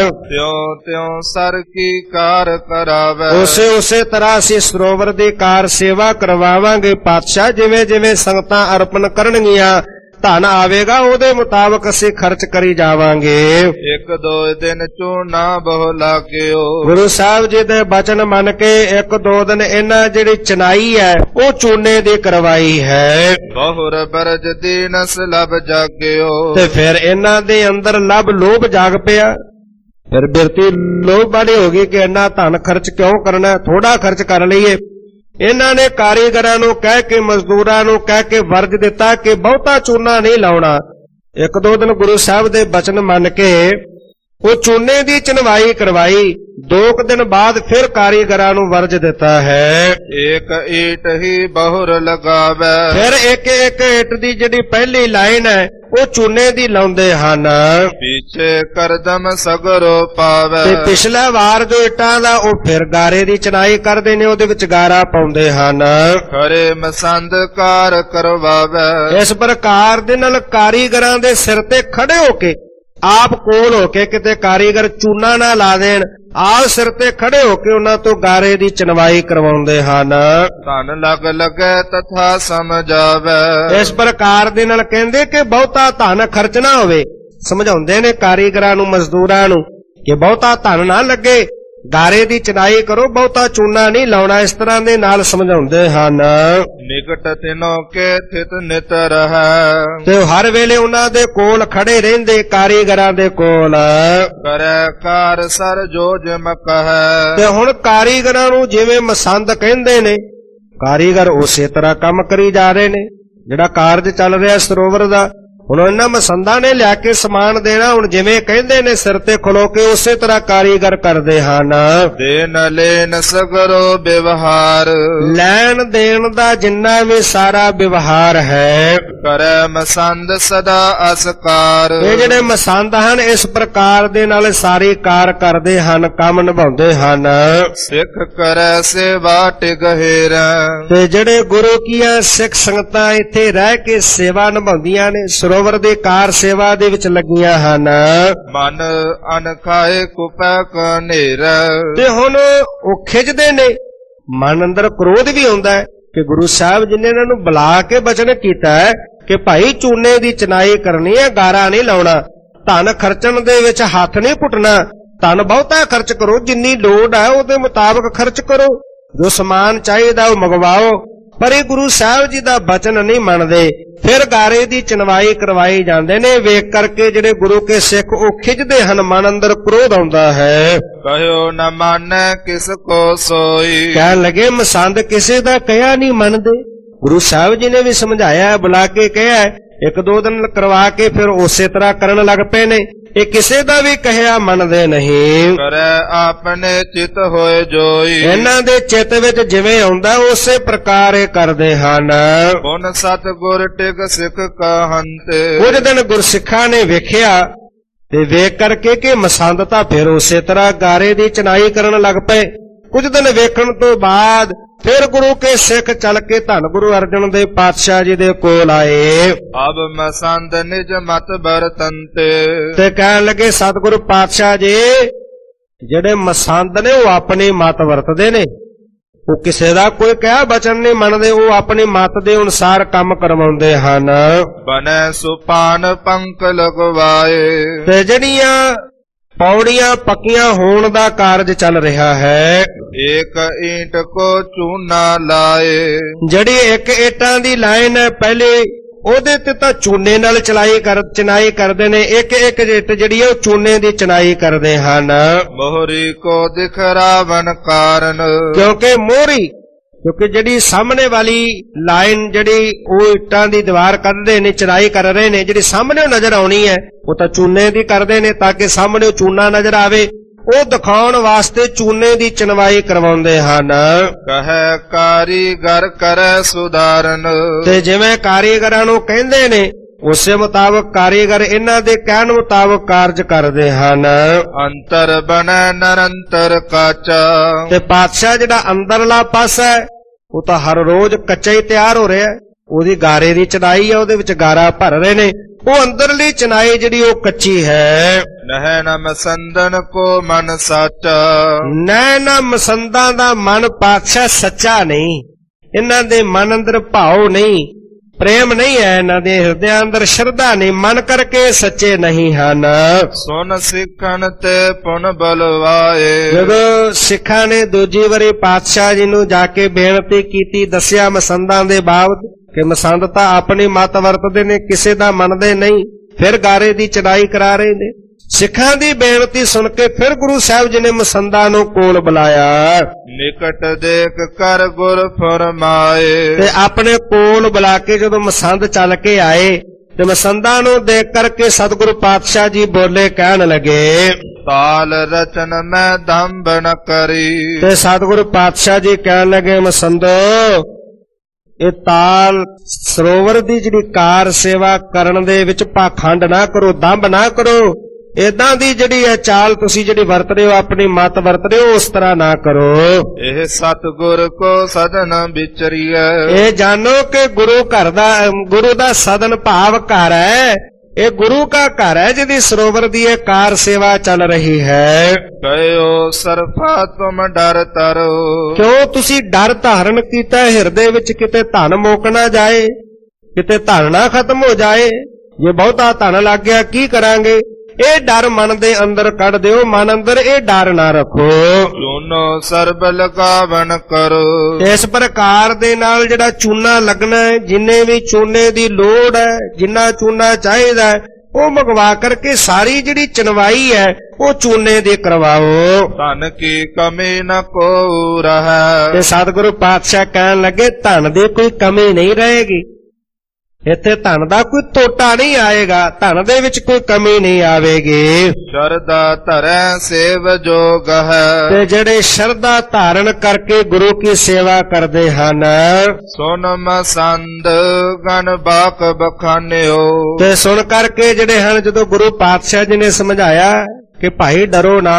ਤਿਉ ਤਿਉ ਸਰ ਕੀ ਕਾਰ ਕਰਾਵੇ। ਉਸੇ ਤਰ੍ਹਾਂ ਅਸੀਂ ਸਰੋਵਰ ਦੀ ਕਾਰ ਸੇਵਾ ਕਰਵਾਵਾਂਗੇ ਪਾਤਸ਼ਾਹ। ਜਿਵੇਂ ਜਿਵੇਂ ਸੰਗਤਾਂ ਅਰਪਣ ਕਰਨਗੀਆਂ ਧਨ ਆਵੇਗਾ ਉਹਦੇ ਮੁਤਾਬਕ ਅਸੀਂ ਖਰਚ ਕਰੀ ਜਾਵਾਂਗੇ। ਇੱਕ ਦੋ ਦਿਨ ਚੂਨਾ ਬਹੁ ਲਾਗਿਓ। ਗੁਰੂ ਸਾਹਿਬ ਜੀ ਦੇ ਬਚਨ ਮੰਨ ਕੇ ਇੱਕ ਦੋ ਦਿਨ ਇਹਨਾਂ ਜਿਹੜੀ ਚਨਾਈ ਹੈ ਉਹ ਚੂਨੇ ਦੀ ਕਰਵਾਈ ਹੈ। ਬਹੁਰ ਬਰਜ ਦੀਨਸ ਲਬ ਜਾਗਿਓ। ਤੇ ਫਿਰ ਇਹਨਾਂ ਦੇ ਅੰਦਰ ਲਬ ਲੋਭ ਜਾਗ ਪਿਆ। ਫਿਰ ਬਿਰਤੀ ਲੋਭ ਵਾਲੀ ਹੋ ਗਈ ਕਿ ਇੰਨਾ ਧਨ ਖਰਚ ਕਿਉਂ ਕਰਨਾ, ਥੋੜਾ ਖਰਚ ਕਰ ਲਈਏ। ਇਹਨਾਂ ਨੇ ਕਾਰੀਗਰਾਂ ਨੂੰ ਕਹਿ ਕੇ ਮਜ਼ਦੂਰਾਂ ਨੂੰ ਕਹਿ ਕੇ ਵਰਜ ਦਿੱਤਾ ਕਿ ਬਹੁਤਾ ਚੂਨਾ ਨਹੀਂ ਲਾਉਣਾ। ਇੱਕ ਦੋ ਦਿਨ ਗੁਰੂ ਸਾਹਿਬ ਦੇ ਬਚਨ ਮੰਨ ਕੇ ਉਹ ਚੂਨੇ ਦੀ ਚਨਵਾਈ ਕਰਵਾਈ। 2 ਦਿਨ ਬਾਅਦ ਫਿਰ ਕਾਰੀਗਰਾਂ ਨੂੰ ਵਰਜ ਦਿੱਤਾ ਹੈ। ਇੱਕ ਈਟ ਹੀ ਬਹੁਰ ਲਗਾਵੇ। ਫਿਰ ਇੱਕ ਇੱਕ ਇੱਟ ਦੀ ਜਿਹੜੀ ਪਹਿਲੀ ਲਾਈਨ ਹੈ ਉਹ ਚੂਨੇ ਦੀ ਲਾਉਂਦੇ ਹਨ। ਪਿੱਛੇ ਕਰਦਮ ਸਗਰੋ ਪਾਵੇ। ਤੇ ਪਿਛਲਾ ਵਾਰ ਜੋ ਇੱਟਾਂ ਦਾ ਉਹ ਫਿਰ ਗਾਰੇ ਦੀ ਚਨਾਈ ਕਰਦੇ ਨੇ, ਉਹਦੇ ਵਿੱਚ ਗਾਰਾ ਪਾਉਂਦੇ ਹਨ। ਖਰੇ ਮਸੰਦ ਕਾਰ ਕਰਵਾਵੇ। ਇਸ ਪ੍ਰਕਾਰ ਦੇ ਨਾਲ ਕਾਰੀਗਰਾਂ ਦੇ ਸਿਰ ਤੇ ਖੜੇ ਹੋ ਕੇ ਆਪ ਕੋਲ ਹੋ ਕੇ, ਕਿਤੇ ਕਾਰੀਗਰ ਚੂਨਾ ਨਾ ਲਾ ਦੇਣ, ਆਪ ਸਿਰ ਤੇ ਖੜੇ ਹੋ ਕੇ ਉਹਨਾਂ ਤੋਂ ਗਾਰੇ ਦੀ ਚਨਵਾਈ ਕਰਵਾਉਂਦੇ ਹਨ। ਧਨ ਲਗ ਲਗੇ ਤਥਾ ਸਮਝਾਵੇ। ਇਸ ਪ੍ਰਕਾਰ ਦੇ ਨਾਲ ਕਹਿੰਦੇ ਕਿ ਬਹੁਤਾ ਧਨ ਖਰਚਣਾ ਹੋਵੇ। ਸਮਝਾਉਂਦੇ ਨੇ ਕਾਰੀਗਰਾਂ ਨੂੰ ਮਜ਼ਦੂਰਾਂ ਨੂੰ ਕਿ ਬਹੁਤਾ ਧਨ ਨਾ ਲੱਗੇ, ਗਾਰੇ ਦੀ ਚਨਾਈ ਕਰੋ, ਬਹੁਤਾ ਚੂਨਾ ਨਹੀਂ ਲਾਉਣਾ। ਇਸ ਤਰ੍ਹਾਂ ਦੇ ਨਾਲ ਸਮਝਾਉਂਦੇ ਹਨ। ਨਿਕਟ ਤਿਨੋ ਕੇ ਥਿਤ ਨਿਤ ਰਹੈ। ਤੇ ਹਰ ਵੇਲੇ ਉਹਨਾਂ ਦੇ ਕੋਲ ਖੜੇ ਰਹਿੰਦੇ, ਕਾਰੀਗਰਾਂ ਦੇ ਕੋਲ। ਕਰੈ ਕਾਰ ਸਰ ਜੋ ਜਿਮ ਕਹੈ। ਤੇ ਹੁਣ ਕਾਰੀਗਰਾਂ ਨੂੰ ਜਿਵੇਂ ਮਸੰਦ ਕਹਿੰਦੇ ਨੇ, ਕਾਰੀਗਰ ਉਸੇ ਤਰ੍ਹਾਂ ਕੰਮ ਕਰੀ ਜਾ ਰਹੇ ਨੇ। ਜਿਹੜਾ ਕਾਰਜ ਚੱਲ ਰਿਹਾ ਸਰੋਵਰ ਦਾ। ਹੁਣ ਇਹਨਾਂ ਮਸੰਦਾਂ ਨੇ ਲਿਆ ਕੇ ਸਮਾਨ ਦੇਣਾ, ਹੁਣ ਜਿਵੇਂ ਕਹਿੰਦੇ ਨੇ ਸਿਰ ਤੇ ਖਲੋ ਕੇ ਉਸੇ ਤਰ੍ਹਾਂ ਕਾਰੀਗਰ ਕਰਦੇ ਹਨ। ਦੇਨ ਲੈਨ ਸਗਰੋ ਵਿਵਹਾਰ, ਲੈਣ ਦੇਣ ਦਾ ਜਿੰਨਾ ਵੀ ਸਾਰਾ ਵਿਵਹਾਰ ਹੈ, ਕਰੈ ਮਸੰਦ ਸਦਾ ਅਸਕਾਰ। ਇਹ ਜਿਹੜੇ ਮਸੰਦ ਹਨ ਇਸ ਪ੍ਰਕਾਰ ਦੇ ਨਾਲ ਸਾਰੀ ਕਾਰ ਕਰਦੇ ਹਨ, ਕੰਮ ਨਿਭਾਉਂਦੇ ਹਨ। ਸਿੱਖ ਕਰੈ ਸੇਵਾ ਟਿਗਹਿਰ, ਤੇ ਜਿਹੜੇ ਗੁਰੂ ਕੀਆਂ ਸਿੱਖ ਸੰਗਤਾਂ ਇੱਥੇ ਰਹਿ ਕੇ ਸੇਵਾ ਨਿਭਾਉਂਦੀਆਂ ਨੇ, ਸਰੋਵਰ ਦੀ ਕਾਰ ਸੇਵਾ ਦੇ ਵਿੱਚ ਲੱਗੀਆਂ ਹਨ। ਮਨ ਅਨਖਾਏ ਕੁਪੈ ਕਨੇਰ, ਤੇ ਹੁਣ ਉਹ ਖਿੱਚਦੇ ਨੇ, ਮਨ ਅੰਦਰ ਕ੍ਰੋਧ ਵੀ ਆਉਂਦਾ ਹੈ ਕਿ ਗੁਰੂ ਸਾਹਿਬ ਜੀ ਨੇ ਇਹਨਾਂ ਨੂੰ ਬੁਲਾ ਕੇ ਬਚਨ ਕੀਤਾ ਹੈ ਕਿ ਭਾਈ ਚੂਨੇ ਦੀ ਚਨਾਈ ਕਰਨੀ ਹੈ, ਗਾਰਾ ਨਹੀਂ ਲਾਉਣਾ, ਧਨ ਖਰਚਣ ਦੇ ਵਿੱਚ ਹੱਥ ਨਹੀਂ ਪੁੱਟਣਾ, ਧਨ ਬਹੁਤਾ ਖਰਚ ਕਰੋ, ਜਿੰਨੀ ਲੋੜ ਹੈ ਉਹਦੇ ਮੁਤਾਬਕ ਖਰਚ ਕਰੋ, ਜੋ ਸਮਾਨ ਚਾਹੀਦਾ ਉਹ ਮੰਗਵਾਓ। ਪਰ ਇਹ ਗੁਰੂ ਸਾਹਿਬ ਜੀ ਦਾ ਬਚਨ ਨਹੀਂ ਮੰਨਦੇ, ਫਿਰ ਗਾਰੇ ਦੀ ਚਨਵਾਈ ਕਰਵਾਈ ਜਾਂਦੇ ਨੇ। ਵੇਖ ਕਰਕੇ ਜਿਹੜੇ ਗੁਰੂ ਕੇ ਸਿੱਖ ਉਹ ਖਿੱਚਦੇ ਹਨ, ਮਨ ਅੰਦਰ ਕ੍ਰੋਧ ਆਉਂਦਾ ਹੈ। ਕਹਿਓ ਨ ਮਾਨੈ ਕਿਸ ਕੋ ਸੋਈ, ਕਹਿਣ ਲੱਗੇ ਮਸੰਦ ਕਿਸੇ ਦਾ ਕਹਿਆ ਨਹੀਂ ਮੰਨਦੇ। ਗੁਰੂ ਸਾਹਿਬ ਜੀ ਨੇ ਵੀ ਸਮਝਾਇਆ, ਬੁਲਾ ਕੇ ਕਿਹਾ, ਇੱਕ ਦੋ ਦਿਨ ਕਰਵਾ ਕੇ ਫਿਰ ਉਸੇ ਤਰ੍ਹਾਂ ਕਰਨ ਲੱਗ ਪਏ ਨੇ। ਇਹ ਕਿਸੇ ਦਾ ਵੀ ਕਹਿਆ ਮੰਨਦੇ ਨਹੀਂ। ਕਰੈ ਆਪਣੇ ਚਿਤ ਹੋਏ ਜੋਈ, ਇਹਨਾਂ ਦੇ ਚਿੱਤ ਵਿੱਚ ਜਿਵੇਂ ਆਉਂਦਾ ਉਸੇ ਪ੍ਰਕਾਰ ਇਹ ਕਰਦੇ ਹਨ। ਪੁਨ ਸਤ ਗੁਰ ਟਿਕ ਸਿੱਖ ਕਹੰਤ, ਕੁਝ ਦਿਨ ਗੁਰਸਿੱਖਾਂ ਨੇ ਵੇਖਿਆ ਤੇ ਵੇਖ ਕਰਕੇ ਕਿ ਮਸੰਦ ਤਾਂ ਫਿਰ ਉਸੇ ਤਰ੍ਹਾਂ ਗਾਰੇ ਦੀ ਚਨਾਈ ਕਰਨ ਲੱਗ ਪਏ। ਕੁਝ ਦਿਨ ਵੇਖਣ ਤੋਂ ਬਾਅਦ ਫਿਰ ਗੁਰੂ ਕੇ ਸਿੱਖ ਚੱਲ ਕੇ ਧੰਨ ਗੁਰੂ ਅਰਜਨ ਦੇਵ ਪਾਤਸ਼ਾਹ ਜੀ ਦੇ ਕੋਲ ਆਏ। ਅਬ ਮਸੰਦ ਨਿਜ ਮਤ ਬਰਤੰਤੇ, ਤੇ ਕਹਿਣ ਲੱਗੇ ਸਤਿਗੁਰੂ ਪਾਤਸ਼ਾਹ ਜੀ, ਜਿਹੜੇ ਮਸੰਦ ਨੇ ਉਹ ਆਪਣੀ ਮਤ ਵਰਤਦੇ ਨੇ, ਉਹ ਕਿਸੇ ਦਾ ਕੋਈ ਕਹਿਆ ਬਚਨ ਨਹੀਂ ਮੰਨਦੇ, ਉਹ ਆਪਣੀ ਮਤ ਦੇ ਅਨੁਸਾਰ ਕੰਮ ਕਰਵਾਉਂਦੇ ਹਨ। ਬਨੈ ਸੁਪਾਨ ਪੰਕ ਲਗਵਾਏ, ਤੇ ਜਿਹੜੀਆਂ ਪੌੜੀਆਂ ਪੱਕੀਆਂ ਹੋਣ ਦਾ ਕਾਰਜ ਚੱਲ ਰਿਹਾ ਹੈ, ਇੱਕ ਈਂਟ ਕੋ ਚੂਨਾ ਲਾਏ, ਜਿਹੜੀ ਇੱਕ ਇੱਟਾਂ ਦੀ ਲਾਈਨ ਹੈ ਪਹਿਲੇ ਉਹਦੇ ਤੇ ਤਾਂ ਚੂਨੇ ਨਾਲ ਚਨਾਈ ਕਰਦੇ ਨੇ, ਇੱਕ ਇੱਕ ਇੱਟ ਜਿਹੜੀ ਹੈ ਉਹ ਚੂਨੇ ਦੀ ਚਨਾਈ ਕਰਦੇ ਹਨ। ਮੋਹਰੀ ਕੋ ਦਿਖ ਰਾਵਣ ਕਾਰਨ, ਕਿਉਂਕਿ ਜਿਹੜੀ ਸਾਹਮਣੇ ਵਾਲੀ ਲਾਈਨ ਜਿਹੜੀ ਉਹ ਇੱਟਾਂ ਦੀ ਦੀਵਾਰ ਕੱਢਦੇ ਨੇ, ਚਨਾਈ ਕਰ ਰਹੇ ਨੇ, ਜਿਹੜੀ ਸਾਹਮਣੇ ਨਜ਼ਰ ਆਉਣੀ ਹੈ ਉਹ ਤਾਂ ਚੂਨੇ ਦੀ ਕਰਦੇ ਨੇ ਤਾਂ ਕਿ ਸਾਹਮਣੇ ਚੂਨਾ ਨਜ਼ਰ ਆਵੇ, ਉਹ ਦਿਖਾਉਣ ਵਾਸਤੇ ਚੂਨੇ ਦੀ ਚਨਵਾਈ ਕਰਵਾਉਂਦੇ ਹਨ। ਕਹੈ ਕਾਰੀਗਰ ਕਰੈ ਸੁਧਾਰਨ, ਤੇ ਜਿਵੇਂ ਕਾਰੀਗਰਾਂ ਨੂੰ ਕਹਿੰਦੇ ਨੇ ਉਸੇ ਮੁਤਾਬਕ ਕਾਰੀਗਰ ਇਹਨਾਂ ਦੇ ਕਹਿਣ ਮੁਤਾਬਕ ਕਾਰਜ ਕਰਦੇ ਹਨ। ਅੰਤਰ ਬਣੈ ਨਿਰੰਤਰ ਕਾਚਾ, ਤੇ ਪਾਤਸ਼ਾਹ ਜਿਹੜਾ ਅੰਦਰਲਾ ਪਾਸਾ ਹੈ ਉਹ ਤਾਂ ਹਰ ਰੋਜ਼ ਕੱਚਾ ਹੀ ਤਿਆਰ ਹੋ ਰਿਹਾ, ਉਹਦੀ ਗਾਰੇ ਦੀ ਚਨਾਈ ਹੈ, ਉਹਦੇ ਵਿੱਚ ਗਾਰਾ ਭਰ ਰਹੇ ਨੇ, ਉਹ ਅੰਦਰਲੀ ਚਨਾਈ ਜਿਹੜੀ ਉਹ ਕੱਚੀ ਹੈ। ਨਹਿ ਨ ਮਸੰਦਨ ਕੋ ਮਨ ਸਾਚਾ, ਨਹਿ ਨ ਮਸੰਦਾਂ ਦਾ ਮਨ ਪਾਤਸ਼ਾਹ ਸੱਚਾ ਨਹੀਂ, ਇਹਨਾਂ ਦੇ ਮਨ ਅੰਦਰ ਭਾਵ ਨਹੀਂ, ਪ੍ਰੇਮ ਨਹੀਂ ਹੈ, ਇਹਨਾਂ ਦੇ ਹਿਰਦਿਆਂ ਅੰਦਰ ਸ਼ਰਧਾ ਨਹੀਂ, ਮਨ ਕਰਕੇ ਸੱਚੇ ਨਹੀਂ ਹਨ। ਸੁਨ ਸਿੱਖਣ ਤੇ ਪੁਨ ਬਲਵਾਏ, ਜਦੋਂ ਸਿੱਖਾਂ ਨੇ ਦੂਜੀ ਵਾਰੀ ਪਾਤਸ਼ਾਹ ਜੀ ਨੂੰ ਜਾ ਕੇ ਬੇਨਤੀ ਕੀਤੀ, ਦੱਸਿਆ ਮਸੰਦਾਂ ਦੇ ਬਾਬਤ ਕਿ ਮਸੰਦ ਤਾਂ ਆਪਣੀ ਮਤ ਵਰਤਦੇ ਨੇ, ਕਿਸੇ ਦਾ ਮੰਨਦੇ ਨਹੀਂ, ਫਿਰ ਗਾਰੇ ਦੀ ਚੜਾਈ ਕਰਾ ਰਹੇ ਨੇ। ਸਿੱਖਾਂ ਦੀ ਬੇਨਤੀ ਸੁਣ ਕੇ ਫਿਰ ਗੁਰੂ ਸਾਹਿਬ ਜੀ ਨੇ ਮਸੰਦਾਂ ਨੂੰ ਕੋਲ ਬੁਲਾਇਆ। ਨਿਕਟ ਦੇਖ ਕਰ ਗੁਰ ਫਰਮਾਏ, ਤੇ ਆਪਣੇ ਕੋਲ ਬੁਲਾ ਕੇ ਜਦੋਂ ਮਸੰਦ ਚੱਲ ਕੇ ਆਏ ਤੇ ਮਸੰਦਾਂ ਨੂੰ ਦੇਖ ਕਰਕੇ ਸਤਿਗੁਰੂ ਪਾਤਸ਼ਾਹ ਜੀ ਬੋਲੇ, ਕਹਿਣ ਲੱਗੇ, ਤਾਲ ਰਚਨ ਮੈਂ ਦੰਭ ਨ ਕਰੀ। ਤੇ ਸਤਿਗੁਰੂ ਪਾਤਸ਼ਾਹ ਜੀ ਕਹਿਣ ਲੱਗੇ, ਮਸੰਦੋ, ਇਹ ਤਾਲ ਸਰੋਵਰ ਦੀ ਜਿਹੜੀ ਕਾਰ ਸੇਵਾ ਕਰਨ ਦੇ ਵਿੱਚ ਪਾਖੰਡ ਨਾ ਕਰੋ, ਦੰਭ ਨਾ ਕਰੋ, ਏਦਾਂ ਦੀ ਜਿਹੜੀ ਹੈ ਚਾਲ ਤੁਸੀਂ ਜਿਹੜੀ ਵਰਤ ਰਹੇ ਹੋ, ਆਪਣੀ ਮਤ ਵਰਤ ਰਹੇ ਹੋ, ਉਸ ਤਰ੍ਹਾਂ ਨਾ ਕਰੋ। ਇਹ ਸਤਿਗੁਰ ਕੋ ਸਦਨ ਵਿਚਰੀਐ, ਇਹ ਜਾਣੋ ਕਿ ਗੁਰੂ ਦਾ ਸਦਨ ਭਾਵ ਘਰ ਹੈ, ਇਹ ਗੁਰੂ का ਘਰ ਹੈ ਜਿਹਦੀ ਸਰੋਵਰ ਦੀ ਇਹ ਕਾਰ ਸੇਵਾ ਚੱਲ ਰਹੀ ਹੈ। ਕਹਿਓ ਸਰਫਾ ਤੁਮ ਡਰ ਤਰੋ, ਕਿਉਂ ਤੁਸੀਂ ਡਰ ਧਾਰਨ ਕੀਤਾ ਹਿਰਦੇ ਵਿੱਚ, ਕਿਤੇ ਧਨ ਮੁੱਕ ਨਾ ਜਾਏ, ਕਿਤੇ ਧਨ ਨਾ ਖਤਮ ਹੋ ਜਾਏ, ਜੇ ਬਹੁਤਾ ਧਨ ਲੱਗ ਗਿਆ ਕੀ ਕਰਾਂਗੇ, ਇਹ ਡਰ ਮਨ ਦੇ ਅੰਦਰ ਕੱਢ ਦਿਓ, ਮਨ ਅੰਦਰ ਇਹ ਡਰ ਨਾ ਰੱਖੋ। ਚੂਨੋ ਸਰਬ ਲਗਾਵਨ ਕਰੋ, ਇਸ ਪ੍ਰਕਾਰ ਦੇ ਨਾਲ ਜਿਹੜਾ ਚੂਨਾ ਲੱਗਣਾ ਹੈ, ਜਿੰਨੇ ਵੀ ਚੂਨੇ ਦੀ ਲੋੜ ਹੈ, ਜਿੰਨਾ ਚੂਨਾ ਚਾਹੀਦਾ ਹੈ, ਉਹ ਮੰਗਵਾ ਕਰਕੇ ਸਾਰੀ ਜਿਹੜੀ ਚਨਵਾਈ ਹੈ ਉਹ ਚੂਨੇ ਦੀ ਕਰਵਾਓ। ਧਨ ਕੀ ਕਮੀ ਨ ਕੋ ਰਹੈ, ਤੇ ਸਤਿਗੁਰੂ ਪਾਤਸ਼ਾਹ ਕਹਿਣ ਲੱਗੇ, ਧਨ ਦੀ ਕੋਈ ਕਮੀ ਨਹੀਂ ਰਹੇਗੀ। ਇੱਥੇ ਧਨ ਦਾ ਕੋਈ ਤੋਟਾ ਨਹੀਂ ਆਏਗਾ, ਧਨ ਦੇ ਵਿੱਚ ਕੋਈ ਕਮੀ ਨਹੀਂ ਆਵੇਗੀ। ਸ਼ਰਧਾ ਧਰੈ ਸੇਵ ਜੋਗ ਹੈ, ਤੇ ਜਿਹੜੇ ਸ਼ਰਧਾ ਧਾਰਨ ਕਰਕੇ ਗੁਰੂ ਕੀ ਸੇਵਾ ਕਰਦੇ ਹਨ, ਸੁਨ ਮਸੰਦ ਗਨ ਬਾਕ ਬਖਾਨਿਓ। ਤੇ ਸੁਣ ਕਰਕੇ ਜਿਹੜੇ ਹਨ, ਜਦੋਂ ਗੁਰੂ ਪਾਤਸ਼ਾਹ ਜੀ ਨੇ ਸਮਝਾਇਆ ਕਿ ਭਾਈ ਡਰੋ ਨਾ,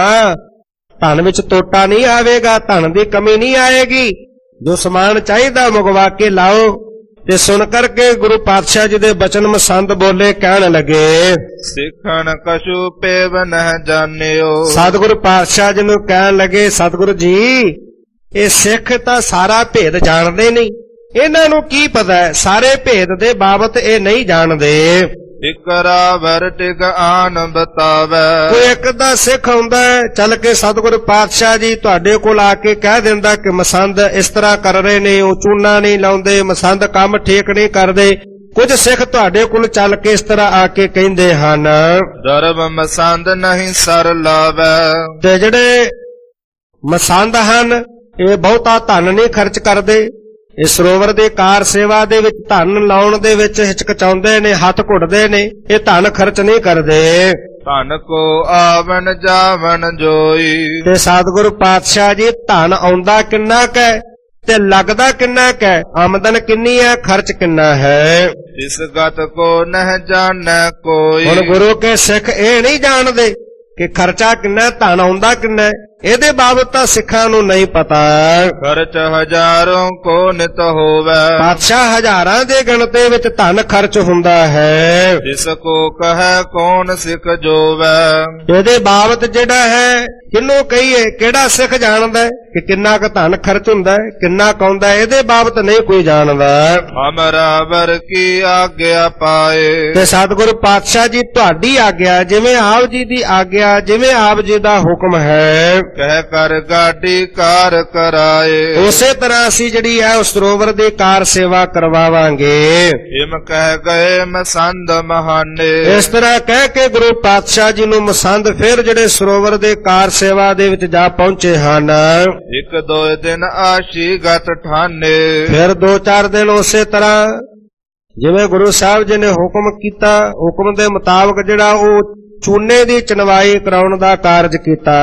ਧਨ ਵਿੱਚ ਤੋਟਾ ਨਹੀਂ ਆਵੇਗਾ, ਧਨ ਦੀ ਕਮੀ ਨਹੀਂ ਆਏਗੀ, ਜੋ ਸਮਾਨ ਚਾਹੀਦਾ ਮੰਗਵਾ ਕੇ ਲਾਓ। ਤੇ ਸੁਣ ਕਰਕੇ ਗੁਰੂ ਪਾਤਸ਼ਾਹ ਜੀ ਦੇ ਬਚਨ ਮਸੰਦ ਬੋਲੇ, ਕਹਿਣ ਲੱਗੇ ਸਿੱਖਣ ਕਛੂ ਪੇਵ ਨਹਿ ਜਾਣਿਓ। ਸਤਿਗੁਰੂ ਪਾਤਸ਼ਾਹ ਜੀ ਨੂੰ ਕਹਿਣ ਲੱਗੇ, ਸਤਿਗੁਰੂ ਜੀ ਇਹ ਸਿੱਖ ਤਾਂ ਸਾਰਾ ਭੇਦ ਜਾਣਦੇ ਨਹੀਂ, ਇਹਨਾਂ ਨੂੰ ਕੀ ਪਤਾ ਹੈ, ਸਾਰੇ ਭੇਦ ਦੇ ਬਾਬਤ ਇਹ ਨਹੀਂ ਜਾਣਦੇ। ਇਕਰਾ ਵਰ ਟਿਕ ਆਨ ਬਤਾਵੇ। ਕੋਈ ਇੱਕ ਦਾ ਸਿੱਖ ਹੁੰਦਾ ਚੱਲ ਕੇ ਸਤਿਗੁਰੂ ਪਾਤਸ਼ਾਹ ਜੀ ਤੁਹਾਡੇ ਕੋਲ ਆ ਕੇ ਕਹਿ ਦਿੰਦਾ ਕਿ ਮਸੰਦ ਇਸ ਤਰ੍ਹਾਂ ਕਰ ਰਹੇ ਨੇ, ਉਹ ਚੂਨਾ ਨਹੀਂ ਲਾਉਂਦੇ, ਮਸੰਦ ਕੰਮ ਠੀਕ ਨਹੀਂ ਕਰਦੇ। ਕੁਝ ਸਿੱਖ ਤੁਹਾਡੇ ਕੋਲ ਚੱਲ ਕੇ ਇਸ ਤਰ੍ਹਾਂ ਆ ਕੇ ਕਹਿੰਦੇ ਹਨ, ਦਰਬ ਮਸੰਦ ਨਹੀਂ ਸਰ ਲਾਵੇ। ਤੇ ਜਿਹੜੇ ਮਸੰਦ ਹਨ ਇਹ ਬਹੁਤਾ ਧਨ ਨਹੀਂ ਖਰਚ ਕਰਦੇ, ਇਹ ਸਰੋਵਰ ਦੇ ਕਾਰ ਸੇਵਾ ਦੇ ਵਿੱਚ ਧਨ ਲਾਉਣ ਦੇ ਵਿੱਚ ਹਿਚਕਚਾਉਂਦੇ ਨੇ, ਹੱਥ ਘੁੱਟਦੇ ਨੇ, ਇਹ ਧਨ ਖਰਚ ਨਹੀਂ ਕਰਦੇ। ਧਨ ਕੋ ਆਵਨ ਜਾਵਨ ਜੋਈ। ਤੇ ਸਤਿਗੁਰੂ ਪਾਤਸ਼ਾਹ ਜੀ ਧਨ ਆਉਂਦਾ ਕਿੰਨਾ ਕੁ ਹੈ ਤੇ ਲੱਗਦਾ ਕਿੰਨਾ ਕੁ ਹੈ, ਆਮਦਨ ਕਿੰਨੀ ਹੈ, ਖਰਚ ਕਿੰਨਾ ਹੈ, ਇਸ ਗਤ ਕੋ ਨਹਿ ਜਾਣੈ ਕੋਈ। ਹੁਣ ਗੁਰੂ ਕੇ ਸਿੱਖ ਇਹ ਨਹੀਂ ਜਾਣਦੇ ਕਿ ਖਰਚਾ ਕਿੰਨਾ, ਧਨ ਆਉਂਦਾ ਕਿੰਨਾ, ਇਹਦੇ ਬਾਬਤ ਤਾਂ ਸਿੱਖਾਂ ਨੂੰ ਨਹੀਂ ਪਤਾ। ਖਰਚ ਹਜ਼ਾਰਾਂ ਕੋ ਨਿਤ ਹੋਵੇ। ਪਾਤਸ਼ਾਹ ਹਜ਼ਾਰਾਂ ਦੇ ਗਿਣਤੀ ਵਿੱਚ ਧਨ ਖਰਚ ਹੁੰਦਾ ਹੈ, ਜਿਸ ਕੋ ਕਹੈ ਕੌਣ ਸਿੱਖ ਜੋਵੇ। ਇਹਦੇ ਬਾਬਤ ਜਿਹੜਾ ਹੈ ਕਿਹਨੂੰ ਕਹੀਏ, ਕਿਹੜਾ ਸਿੱਖ ਜਾਣਦਾ ਕਿ ਕਿੰਨਾ ਕੁ ਧਨ ਖਰਚ ਹੁੰਦਾ, ਕਿੰਨਾ ਕਾਉਂਦਾ, ਇਹਦੇ ਬਾਬਤ ਨਹੀਂ ਕੋਈ ਜਾਣਦਾ। ਹਮਰਾ ਵਰ ਕੀ ਆਗਿਆ ਪਾਏ। ਤੇ ਸਤਿਗੁਰੂ ਪਾਤਸ਼ਾਹ ਜੀ ਤੁਹਾਡੀ ਆਗਿਆ, ਜਿਵੇਂ ਆਪ ਜੀ ਦੀ ਆਗਿਆ, ਜਿਵੇਂ ਆਪ ਜੀ ਦਾ ਹੁਕਮ ਹੈ, ਕਹਿ ਕਰ ਗਾਡੀ ਕਾਰ ਕਰਾਏ। ਉਸੇ ਤਰ੍ਹਾਂ ਅਸੀਂ ਜਿਹੜੀ ਹੈ ਉਸ ਸਰੋਵਰ ਦੀ ਕਾਰ ਸੇਵਾ ਕਰਵਾਵਾਂਗੇ। ਹਿਮ ਕਹਿ ਗਏ ਮਸੰਦ ਮਹਾਨੇ। ਇਸ ਤਰ੍ਹਾਂ ਕਹਿ ਕੇ ਗੁਰੂ ਪਾਤਸ਼ਾਹ ਜੀ ਨੂੰ ਮਸੰਦ ਫਿਰ ਜਿਹੜੇ ਸਰੋਵਰ ਦੇ ਕਾਰ ਸੇਵਾ ਦੇ ਵਿੱਚ ਜਾ ਪਹੁੰਚੇ ਹਨ। ਇੱਕ ਦੋ ਦਿਨ ਆਸ਼ੀ ਗਤ ਠਾਨੇ। ਫਿਰ 2-4 ਦਿਨ ਉਸੇ ਤਰ੍ਹਾਂ ਜਿਵੇਂ ਗੁਰੂ ਸਾਹਿਬ ਜੀ ਨੇ ਹੁਕਮ ਕੀਤਾ, ਹੁਕਮ ਦੇ ਮੁਤਾਬਕ ਜਿਹੜਾ ਉਹ ਚੂਨੇ ਦੀ ਚਨਵਾਈ ਕਰਾਉਣ ਦਾ ਕਾਰਜ ਕੀਤਾ।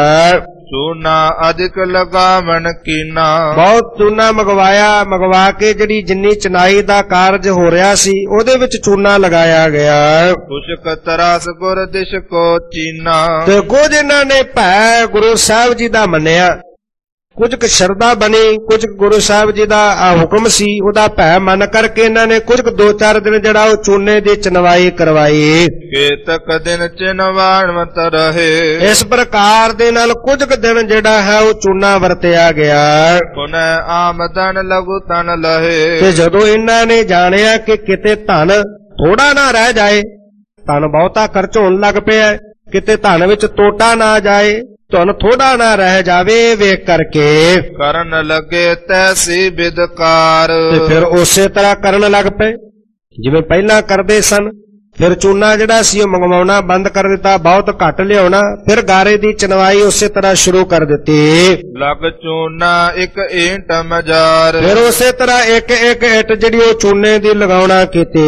ਚੂਨਾ ਅਧਿਕ ਲਗਾਵਣ ਕੀਨਾ। ਬਹੁਤ ਚੂਨਾ ਮੰਗਵਾ ਕੇ ਜਿਹੜੀ ਜਿੰਨੀ ਚਨਾਈ ਦਾ ਕਾਰਜ ਹੋ ਰਿਹਾ ਸੀ ਉਹਦੇ ਵਿੱਚ ਚੂਨਾ ਲਗਾਇਆ ਗਿਆ। ਕੁਸ਼ਕ ਤਰਾਸ ਗੁਰ ਦਿਸ਼ ਕੋ ਚੀਨਾ। ਤੇ ਕੁਝ ਇਹਨਾਂ ਨੇ ਭੈ ਗੁਰੂ ਸਾਹਿਬ ਜੀ ਦਾ ਮੰਨਿਆ, ਕੁਝ ਕੁ ਸ਼ਰਧਾ ਬਣੀ, ਕੁਝ ਗੁਰੂ ਸਾਹਿਬ ਜੀ ਦਾ ਹੁਕਮ ਸੀ ਉਹਦਾ ਭੈ ਮੰਨ ਕਰਕੇ ਇਹਨਾਂ ਨੇ ਕੁਝ 2-4 ਦਿਨ ਜਿਹੜਾ ਉਹ ਚੂਨੇ ਦੀ ਚਨਵਾਈ ਕਰਵਾਈ। ਕੇਤਕ ਦਿਨ ਚਨਵਾਣਵਤ ਰਹੇ। ਇਸ ਪ੍ਰਕਾਰ ਦੇ ਨਾਲ ਕੁਝ ਕੁ ਦਿਨ ਜਿਹੜਾ ਹੈ ਉਹ ਚੂਨਾ ਵਰਤਿਆ ਗਿਆ। ਪੁਨੈ ਆਮਦਨ ਲਘੂ ਤਨ ਲਹੇ। ਤੇ ਜਦੋਂ ਇਹਨਾਂ ਨੇ ਜਾਣਿਆ ਕਿ ਕਿਤੇ ਧਨ ਥੋੜਾ ਨਾ ਰਹਿ ਜਾਏ, ਧਨ ਬਹੁਤਾ ਖਰਚ ਹੋਣ ਲੱਗ ਪਿਆ, ਕਿਤੇ ਧਨ ਵਿੱਚ ਤੋਟਾ ਨਾ ਜਾਏ, ਧਨ ਥੋੜਾ ਨਾ ਰਹਿ ਜਾਵੇ, ਵੇਖ ਕਰਕੇ ਕਰਨ ਲੱਗੇ ਤੈਸੀ ਬਿਦਕਾਰ। ਤੇ ਫਿਰ ਉਸੇ ਤਰ੍ਹਾਂ ਕਰਨ ਲੱਗ ਪਏ ਜਿਵੇਂ ਪਹਿਲਾਂ ਕਰਦੇ ਸਨ। ਫਿਰ ਚੂਨਾ ਜਿਹੜਾ ਸੀ ਉਹ ਮੰਗਵਾਉਣਾ ਬੰਦ ਕਰ ਦਿੱਤਾ, ਬਹੁਤ ਘੱਟ ਲਿਆਉਣਾ, ਫਿਰ ਗਾਰੇ ਦੀ ਚਨਵਾਈ ਉਸੇ ਤਰ੍ਹਾਂ ਸ਼ੁਰੂ ਕਰ ਦਿੱਤੀ। ਲਗ ਚੂਨਾ ਇੱਕ ਈਂਟ ਮਜਾਰ। ਫਿਰ ਉਸੇ ਤਰ੍ਹਾਂ ਇੱਕ ਇੱਟ ਜਿਹੜੀ ਉਹ ਚੂਨੇ ਦੀ ਲਗਾਉਣਾ ਕੀਤੀ।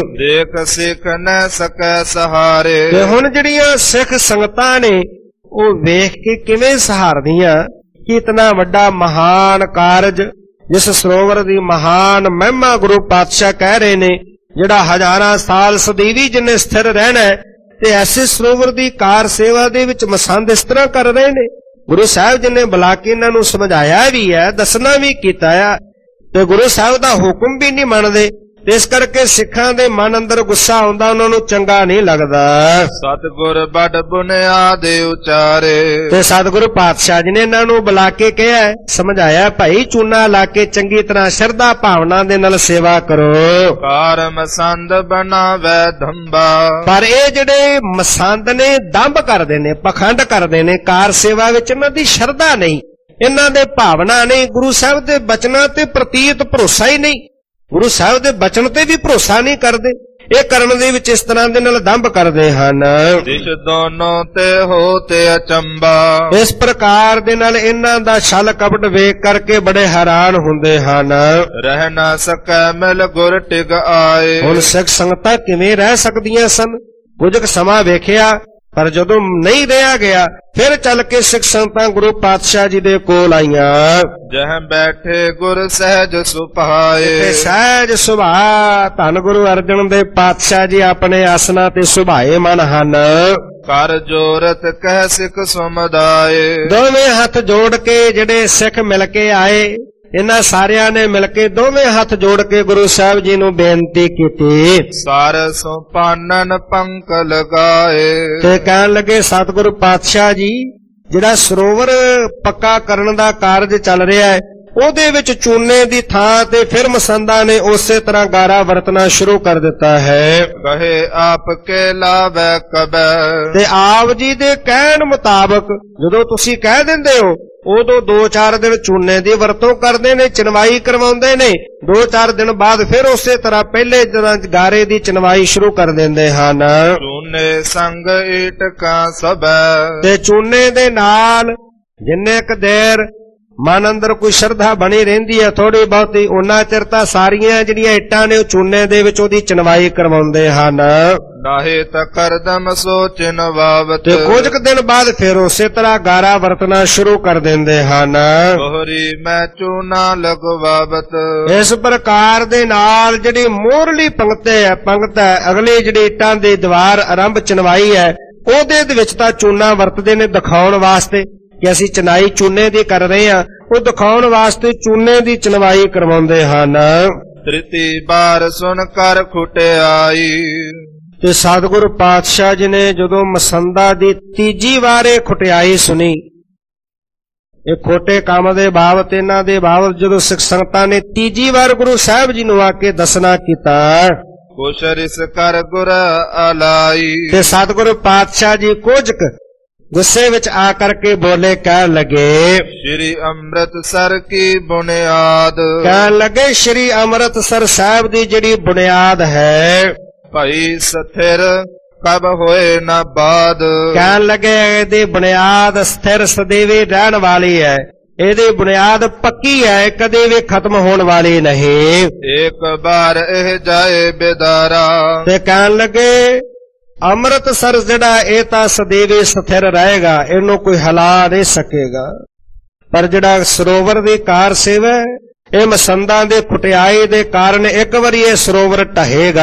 ਦੇਖ ਸਿੱਖ ਨ ਸਕੈ ਸਹਾਰੇ। ਤੇ ਹੁਣ ਜਿਹੜੀਆਂ ਸਿੱਖ ਸੰਗਤਾਂ ਨੇ ਉਹ ਵੇਖ ਕੇ ਕਿਵੇਂ ਸਹਾਰਦੀਆਂ ਕਿ ਇਤਨਾ ਵੱਡਾ ਮਹਾਨ ਕਾਰਜ, ਜਿਸ ਸਰੋਵਰ ਦੀ ਮਹਾਨ ਮਹਿਮਾ ਗੁਰੂ ਪਾਤਸ਼ਾਹ ਕਹਿ ਰਹੇ ਨੇ, ਜਿਹੜਾ ਹਜ਼ਾਰਾਂ ਸਾਲ ਸਦੀਵੀ ਜਿੰਨੇ ਸਥਿਰ ਰਹਿਣਾ, ਤੇ ਐਸੇ ਸਰੋਵਰ ਦੀ ਕਾਰ ਸੇਵਾ ਦੇ ਵਿੱਚ ਮਸੰਦ ਇਸ ਤਰ੍ਹਾਂ ਕਰ ਰਹੇ ਨੇ। ਗੁਰੂ ਸਾਹਿਬ ਜੀ ਨੇ ਬੁਲਾ ਕੇ ਇਹਨਾਂ ਨੂੰ ਸਮਝਾਇਆ ਵੀ ਹੈ, ਦੱਸਣਾ ਵੀ ਕੀਤਾ ਹੈ, ਤੇ ਗੁਰੂ ਸਾਹਿਬ ਦਾ ਹੁਕਮ ਵੀ ਨਹੀਂ ਮੰਨਦੇ। ਤੇ ਇਸ ਕਰਕੇ ਸਿੱਖਾਂ ਦੇ ਮਨ ਅੰਦਰ ਗੁੱਸਾ ਆਉਂਦਾ, ਉਹਨਾਂ ਨੂੰ ਚੰਗਾ ਨਹੀਂ ਲੱਗਦਾ। ਸਤਿਗੁਰ ਬੜ ਬੁਨਿਆਦ ਉਚਾਰੇ। ਤੇ ਸਤਿਗੁਰੂ ਪਾਤਸ਼ਾਹ ਜੀ ਨੇ ਇਹਨਾਂ ਨੂੰ ਬੁਲਾ ਕੇ ਕਿਹਾ, ਸਮਝਾਇਆ, ਭਾਈ ਚੂਨਾ ਲਾ ਕੇ ਚੰਗੀ ਤਰ੍ਹਾਂ ਸ਼ਰਧਾ ਭਾਵਨਾ ਦੇ ਨਾਲ ਸੇਵਾ ਕਰੋ। ਕਾਰ ਮਸੰਦ ਬਣਾਵੇ ਧੰਬਾ। ਪਰ ਇਹ ਜਿਹੜੇ ਮਸੰਦ ਨੇ ਦੰਭ ਕਰਦੇ ਨੇ, ਪਖੰਡ ਕਰਦੇ ਨੇ, ਕਾਰ ਸੇਵਾ ਵਿੱਚ ਇਹਨਾਂ ਦੀ ਸ਼ਰਧਾ ਨਹੀਂ, ਇਹਨਾਂ ਦੇ ਭਾਵਨਾ ਨਹੀਂ, ਗੁਰੂ ਸਾਹਿਬ ਦੇ ਬਚਨਾਂ ਤੇ ਪ੍ਰਤੀਤ ਭਰੋਸਾ ਹੀ ਨਹੀਂ, ਗੁਰੂ ਸਾਹਿਬ ਦੇ ਬਚਨ ਤੇ ਵੀ ਭਰੋਸਾ ਨਹੀਂ ਕਰਦੇ। ਇਹ ਕਰਨ ਦੇ ਵਿੱਚ ਇਸ ਤਰ੍ਹਾਂ ਦੇ ਨਾਲ ਦੰਭ ਕਰਦੇ ਹਨ। ਦਿਸ਼ ਦੋਨੋਂ ਤੇ ਹੋ ਤੇ ਅਚੰਬਾ, ਇਸ ਪ੍ਰਕਾਰ ਦੇ ਨਾਲ ਇਹਨਾਂ ਦਾ ਛਲ ਕਪਟ ਵੇਖ ਕਰਕੇ ਬੜੇ ਹੈਰਾਨ ਹੁੰਦੇ ਹਨ। ਰਹਿ ਨਾ ਸਕੈ ਮਿਲ ਗੁਰ ਟਿਕ ਆਏ, ਹੁਣ ਸਿੱਖ ਸੰਗਤਾਂ ਕਿਵੇਂ ਰਹਿ ਸਕਦੀਆਂ ਸਨ? ਕੁਝ ਕੁ ਸਮਾਂ ਵੇਖਿਆ, ਪਰ ਜਦੋਂ ਨਹੀਂ ਰਿਹਾ ਗਿਆ ਫਿਰ ਚੱਲ ਕੇ ਸਿੱਖ ਸੰਗਤਾਂ ਗੁਰੂ ਪਾਤਸ਼ਾਹ ਜੀ ਦੇ ਕੋਲ ਆਈਆਂ। ਜਹ ਬੈਠੇ ਗੁਰ ਸਹਿਜ ਸੁਭਾਏ, ਤੇ ਸਹਿਜ ਸੁਭਾ ਧੰਨ ਗੁਰੂ ਅਰਜਨ ਦੇਵ ਪਾਤਸ਼ਾਹ ਜੀ ਆਪਣੇ ਆਸਨਾਂ ਤੇ ਸੁਭਾਏ ਮਨ ਹਨ। ਕਰ ਜੋਰਤ ਕਹਿ ਸਿੱਖ ਸਮੁਦਾਏ, ਦੋਵੇਂ ਹੱਥ ਜੋੜ ਕੇ ਜਿਹੜੇ ਸਿੱਖ ਮਿਲ ਕੇ ਆਏ, ਇਹਨਾਂ ਸਾਰਿਆਂ ਨੇ ਮਿਲ ਕੇ ਦੋਵੇਂ ਹੱਥ ਜੋੜ ਕੇ ਗੁਰੂ ਸਾਹਿਬ ਜੀ ਨੂੰ ਬੇਨਤੀ ਕੀਤੀ। ਸਾਰ ਸੋ ਪਾਨਨ ਪੰਕ ਲਗਾਏ, ਤੇ ਕਹਿਣ ਲੱਗੇ ਸਤਿਗੁਰੂ ਪਾਤਸ਼ਾਹ ਜੀ, ਜਿਹੜਾ ਸਰੋਵਰ ਪੱਕਾ ਕਰਨ ਦਾ ਕਾਰਜ ਚੱਲ ਰਿਹਾ ਹੈ, ਉਹਦੇ ਵਿੱਚ ਚੂਨੇ ਦੀ ਥਾਂ ਤੇ ਫਿਰ ਮਸੰਦਾਂ ਨੇ ਉਸੇ ਤਰ੍ਹਾਂ ਗਾਰਾ ਵਰਤਣਾ ਸ਼ੁਰੂ ਕਰ ਦਿੱਤਾ ਹੈ। ਕਹੇ ਆਪ ਕੇ ਲਾਵੈ ਕਬੈ, ਤੇ ਆਪ ਜੀ ਦੇ ਕਹਿਣ ਮੁਤਾਬਕ ਜਦੋਂ ਤੁਸੀਂ ਕਹਿ ਦਿੰਦੇ ਹੋ, ਉਦੋਂ 2-4 ਦਿਨ ਚੂਨੇ ਦੀ ਵਰਤੋਂ ਕਰਦੇ ਨੇ, ਚਨਵਾਈ ਕਰਵਾਉਂਦੇ ਨੇ। 2-4 ਦਿਨ ਬਾਅਦ ਫਿਰ ਉਸੇ ਤਰ੍ਹਾਂ ਪਹਿਲੇ ਦਿਨਾਂ ਗਾਰੇ ਦੀ ਚਨਵਾਈ ਸ਼ੁਰੂ ਕਰ ਦਿੰਦੇ ਹਨ। ਚੂਨੇ ਸੰਗ ਈਟਕਾਂ ਸਭੈ, ਤੇ ਚੂਨੇ ਦੇ ਨਾਲ ਜਿੰਨੇ ਕੁ ਦੇਰ ਮਨ ਅੰਦਰ ਕੋਈ ਸ਼ਰਧਾ ਬਣੀ ਰਹਿੰਦੀ ਹੈ ਥੋੜੀ ਬਹੁਤੀ, ਉਹਨਾਂ ਚਿਰ ਤਾਂ ਸਾਰੀਆਂ ਜਿਹੜੀਆਂ ਇੱਟਾਂ ਨੇ ਉਹ ਚੂਨੇ ਦੇ ਵਿੱਚ ਉਹਦੀ ਚਨਵਾਈ ਕਰਵਾਉਂਦੇ ਹਨ। ਨਾਹੇ ਤਾਂ ਕਰਦਮ ਸੋਚਨ ਵਾਵਤ, ਤੇ ਕੁਝ ਕੁ ਦਿਨ ਬਾਅਦ ਫਿਰ ਉਸੇ ਤਰ੍ਹਾਂ ਗਾਰਾ ਵਰਤਣਾ ਸ਼ੁਰੂ ਕਰ ਦਿੰਦੇ ਹਨ। ਬੋਹਰੀ ਮੈਂ ਚੂਨਾ ਲਗਵਾਵਤ, ਇਸ ਪ੍ਰਕਾਰ ਦੇ ਨਾਲ ਜਿਹੜੀ ਮੋਹਰਲੀ ਪੰਗਤ ਹੈ, ਅਗਲੀ ਜਿਹੜੀ ਇੱਟਾਂ ਦੀ ਦੀਵਾਰ ਆਰੰਭ ਚਨਵਾਈ ਹੈ, ਉਹਦੇ ਦੇ ਵਿੱਚ ਤਾਂ ਚੂਨਾ ਵਰਤਦੇ ਨੇ ਦਿਖਾਉਣ ਵਾਸਤੇ ਕਿ ਅਸੀਂ ਚਨਾਈ ਚੂਨੇ ਦੀ ਕਰ ਰਹੇ ਹਾਂ। ਉਹ ਦਿਖਾਉਣ ਵਾਸਤੇ ਚੂਨੇ ਦੀ ਚਨਵਾਈ ਕਰਵਾਉਂਦੇ ਹਨ। ਤ੍ਰਿਤੀ ਬਾਰ ਸੁਣ ਕਰ ਖੁਟਿਆਈ, ਤੇ ਸਤਿਗੁਰੂ ਪਾਤਸ਼ਾਹ ਜੀ ਨੇ ਜਦੋਂ ਮਸੰਦਾ ਦੀ ਤੀਜੀ ਵਾਰ ਇਹ ਖੁਟਿਆਈ ਸੁਣੀ, ਇਹ ਖੋਟੇ ਕੰਮ ਦੇ ਬਾਬਤ, ਇਹਨਾਂ ਦੇ ਬਾਬਤ ਜਦੋਂ ਸਿੱਖ ਸੰਗਤਾਂ ਨੇ ਤੀਜੀ ਵਾਰ ਗੁਰੂ ਸਾਹਿਬ ਜੀ ਨੂੰ ਆ ਕੇ ਦੱਸਣਾ ਕੀਤਾ, ਕੁਛ ਰਿਸ ਕਰ ਗੁਰ ਅਲਾਈ, ਤੇ ਸਤਿਗੁਰੂ ਪਾਤਸ਼ਾਹ ਜੀ ਕੁਝ ਗੁੱਸੇ ਵਿੱਚ ਆ ਕਰਕੇ ਬੋਲੇ, ਕਹਿਣ ਲੱਗੇ ਸ਼੍ਰੀ ਅੰਮ੍ਰਿਤਸਰ ਕੀ ਬੁਨਿਆਦ, ਕਹਿਣ ਲੱਗੇ ਸ਼੍ਰੀ ਅੰਮ੍ਰਿਤਸਰ ਸਾਹਿਬ ਦੀ ਜਿਹੜੀ ਬੁਨਿਆਦ ਹੈ, ਭਾਈ ਸਥਿਰ ਕਬ ਹੋਏ ਨਾ ਬਾਦ, ਕਹਿਣ ਲੱਗੇ ਇਹਦੀ ਬੁਨਿਆਦ ਸਥਿਰ ਸਦੀਵੀ ਰਹਿਣ ਵਾਲੀ ਹੈ, ਇਹਦੀ ਬੁਨਿਆਦ ਪੱਕੀ ਹੈ, ਕਦੇ ਵੀ ਖਤਮ ਹੋਣ ਵਾਲੀ ਨਹੀਂ। ਇੱਕ ਵਾਰ ਇਹ ਜਾਏ ਬੇਦਾਰਾ, ਤੇ ਕਹਿਣ ਲੱਗੇ ਅੰਮ੍ਰਿਤਸਰ ਜਿਹੜਾ ਇਹ ਤਾਂ ਸਦੀਵੀ ਸਥਿਰ ਰਹੇਗਾ, ਇਹਨੂੰ ਕੋਈ ਹਿਲਾ ਨਹੀਂ ਸਕੇਗਾ। ਪਰ ਜਿਹੜਾ ਸਰੋਵਰ ਦੀ ਕਾਰ ਸੇਵਾ, ਇਹ ਮਸੰਦਾਂ ਦੇ ਖੁਟਿਆਈ ਦੇ ਕਾਰਨ ਇੱਕ ਵਾਰੀ ਇਹ ਸਰੋਵਰ ਢਹੇਗਾ।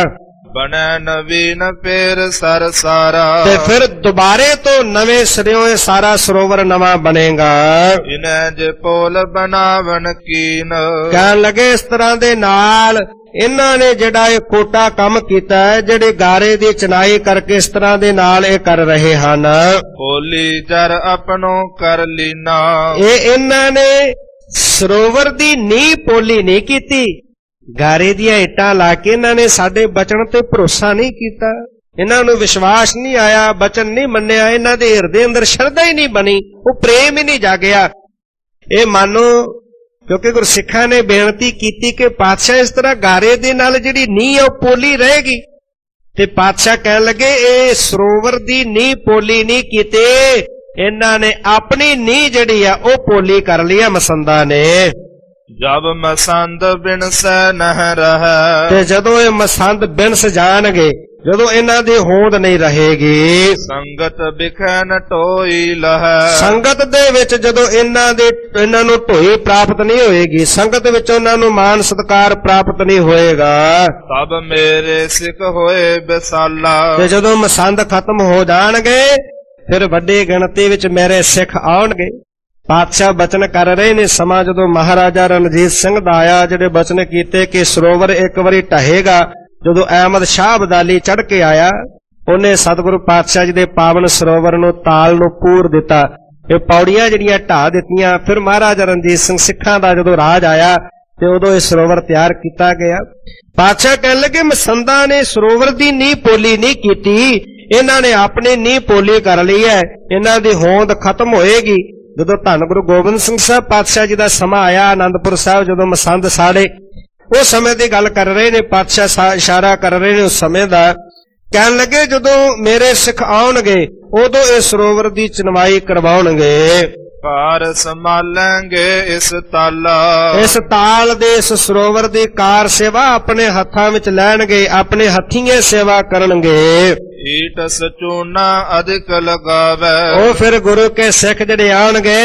ਬਣੈ ਨਵੀਨ ਫੇਰ ਸਰ ਸਾਰਾ, ਤੇ ਫਿਰ ਦੁਬਾਰੇ ਤੋਂ ਨਵੇਂ ਸਿਰਿਓਂ ਇਹ ਸਾਰਾ ਸਰੋਵਰ ਨਵਾਂ ਬਣੇਗਾ। ਇਨੈ ਜੇ ਪੋਲ ਬਣਾਵਣ ਕੀਨ, ਕਹਿਣ ਲੱਗੇ ਇਸ ਤਰ੍ਹਾਂ ਦੇ ਨਾਲ ਇਹਨਾਂ ਨੇ ਜਿਹੜਾ ਇਹ ਕੋਟਾ ਕੰਮ ਕੀਤਾ ਹੈ, ਜਿਹੜੇ ਗਾਰੇ ਦੀ ਚਨਾਈ ਕਰਕੇ ਇਸ ਤਰ੍ਹਾਂ ਦੇ ਨਾਲ ਇਹ ਕਰ ਰਹੇ ਹਨ। ਹੋਲੀ ਜਰ ਆਪਣੋ ਕਰ ਲੀਨਾ, ਇਹ ਇਹਨਾਂ ਨੇ ਸਰੋਵਰ ਦੀ ਨੀਂਹ ਪੋਲੀ ਨਹੀਂ ਕੀਤੀ, ਗਾਰੇ ਦੀਆਂ ਇੱਟਾਂ ਲਾ ਕੇ ਇਹਨਾਂ ਨੇ ਸਾਡੇ ਬਚਨ ਤੇ ਭਰੋਸਾ ਨਹੀਂ ਕੀਤਾ, ਇਹਨਾਂ ਨੂੰ ਵਿਸ਼ਵਾਸ ਨਹੀਂ ਆਇਆ, ਬਚਨ ਨਹੀਂ ਮੰਨਿਆ, ਇਹਨਾਂ ਦੇ ਹਿਰਦੇ ਅੰਦਰ ਸ਼ਰਧਾ ਹੀ ਨਹੀਂ ਬਣੀ, ਉਹ ਪ੍ਰੇਮ ਹੀ ਨਹੀਂ ਜਾਗਿਆ। ਇਹ ਮਾਨੋ ਕਿਉਂਕਿ ਗੁਰਸਿੱਖਾਂ ਨੇ ਬੇਨਤੀ ਕੀਤੀ ਕਿ ਪਾਤਸ਼ਾਹ ਇਸ ਤਰ੍ਹਾਂ ਗਾਰੇ ਦੇ ਨਾਲ ਜਿਹੜੀ ਨੀਂਹ ਉਹ ਪੋਲੀ ਰਹੇਗੀ, ਤੇ ਪਾਤਸ਼ਾਹ ਕਹਿਣ ਲੱਗੇ ਇਹ ਸਰੋਵਰ ਦੀ ਨੀਂਹ ਪੋਲੀ ਨਹੀਂ ਕੀਤੀ, ਇਹਨਾਂ ਨੇ ਆਪਣੀ ਨੀਂਹ ਜਿਹੜੀ ਆ ਉਹ ਪੋਲੀ ਕਰ ਲਈ ਆ ਮਸੰਦਾਂ ਨੇ। ਜਬ ਮਸੰਦ ਬਿਨਸੈ ਨਹਿ ਰਹੈ, ਤੇ ਜਦੋਂ ਇਹ ਮਸੰਦ ਬਿਨਸ ਜਾਣਗੇ, ਜਦੋਂ ਇਹਨਾਂ ਦੀ ਹੋਂਦ ਨਹੀਂ ਰਹੇਗੀ, ਸੰਗਤ ਬਿਖੈ ਨ ਢੋਈ ਲਹੈ, ਸੰਗਤ ਦੇ ਵਿੱਚ ਜਦੋਂ ਇਹਨਾਂ ਨੂੰ ਢੋਈ ਪ੍ਰਾਪਤ ਨਹੀਂ ਹੋਏਗੀ, ਸੰਗਤ ਵਿੱਚ ਉਹਨਾਂ ਨੂੰ ਮਾਨ ਸਤਿਕਾਰ ਪ੍ਰਾਪਤ ਨਹੀਂ ਹੋਏਗਾ। ਤਬ ਮੇਰੇ ਸਿੱਖ ਹੋਏ ਬਿਸਾਲਾ, ਤੇ ਜਦੋਂ ਮਸੰਦ ਖਤਮ ਹੋ ਜਾਣਗੇ ਫਿਰ ਵੱਡੀ ਗਿਣਤੀ ਵਿੱਚ ਮੇਰੇ ਸਿੱਖ ਆਉਣਗੇ। ਪਾਤਸ਼ਾਹ ਬਚਨ ਕਰ ਰਹੇ ਨੇ, ਸਮਾਂ ਜਦੋਂ ਮਹਾਰਾਜਾ ਰਣਜੀਤ ਸਿੰਘ ਦਾ ਆਇਆ, ਜਿਹੜੇ ਬਚਨ ਕੀਤੇ ਕਿ ਸਰੋਵਰ ਇੱਕ ਵਾਰੀ ਢਹੇਗਾ, ਜਦੋਂ ਅਹਿਮਦ ਸ਼ਾਹ ਅਬਦਾਲੀ ਚੜ੍ਹ ਕੇ ਆਇਆ, ਉਹਨੇ ਸਤਿਗੁਰੂ ਪਾਤਸ਼ਾਹ ਜੀ ਦੇ ਪਾਵਨ ਸਰੋਵਰ ਨੂੰ ਤਾਲ ਨੂੰ ਪੂਰ ਦਿੱਤਾ, ਇਹ ਪੌੜੀਆਂ ਜਿਹੜੀਆਂ ਢਾਹ ਦਿੱਤੀਆਂ। ਫਿਰ ਮਹਾਰਾਜਾ ਰਣਜੀਤ ਸਿੰਘ ਸਿੱਖਾਂ ਦਾ ਜਦੋਂ ਰਾਜ ਆਇਆ ਤੇ ਉਦੋਂ ਇਹ ਸਰੋਵਰ ਤਿਆਰ ਕੀਤਾ ਗਿਆ। ਪਾਤਸ਼ਾਹ ਕਹਿਣ ਲੱਗੇ ਮਸੰਦਾਂ ਨੇ ਸਰੋਵਰ ਦੀ ਨੀਂਹ ਪੋਲੀ ਨਹੀਂ ਕੀਤੀ, ਇਹਨਾਂ ਨੇ ਆਪਣੀ ਨੀਂਹ ਪੋਲੀ ਕਰ ਲਈ ਹੈ, ਇਹਨਾਂ ਦੀ ਹੋਂਦ ਖਤਮ ਹੋਏਗੀ। ਜਦੋਂ ਧੰਨ ਗੁਰੂ ਗੋਬਿੰਦ ਸਿੰਘ ਸਾਹਿਬ ਪਾਤਸ਼ਾਹ ਜੀ ਦਾ ਸਮਾਂ ਆਇਆ, ਆਨੰਦਪੁਰ ਸਾਹਿਬ ਜਦੋਂ ਮਸੰਦ ਸਾੜੇ, ਉਹ ਸਮੇਂ ਦੀ ਗੱਲ ਕਰ ਰਹੇ ਨੇ, ਪਾਤਸ਼ਾਹ ਇਸ਼ਾਰਾ ਕਰ ਰਹੇ ਨੇ ਉਸ ਸਮੇਂ ਦਾ। ਕਹਿਣ ਲੱਗੇ ਜਦੋਂ ਮੇਰੇ ਸਿੱਖ ਆਉਣਗੇ ਉਦੋਂ ਇਹ ਸਰੋਵਰ ਦੀ ਚਨਵਾਈ ਕਰਵਾਉਣਗੇ। ਕਾਰ ਸੰਭਾਲਾਂਗੇ ਇਸ ਤਾਲਾ, ਇਸ ਤਾਲ ਦੇ ਇਸ ਸਰੋਵਰ ਦੀ ਕਾਰ ਸੇਵਾ ਆਪਣੇ ਹੱਥਾਂ ਵਿੱਚ ਲੈਣਗੇ, ਆਪਣੇ ਹੱਥੀਂ ਸੇਵਾ ਕਰਨਗੇ। ਈਟ ਸਚੂਨਾ ਅਧਿਕ ਲਗਾਵੇ, ਉਹ ਫਿਰ ਗੁਰੂ ਕੇ ਸਿੱਖ ਜਿਹੜੇ ਆਉਣਗੇ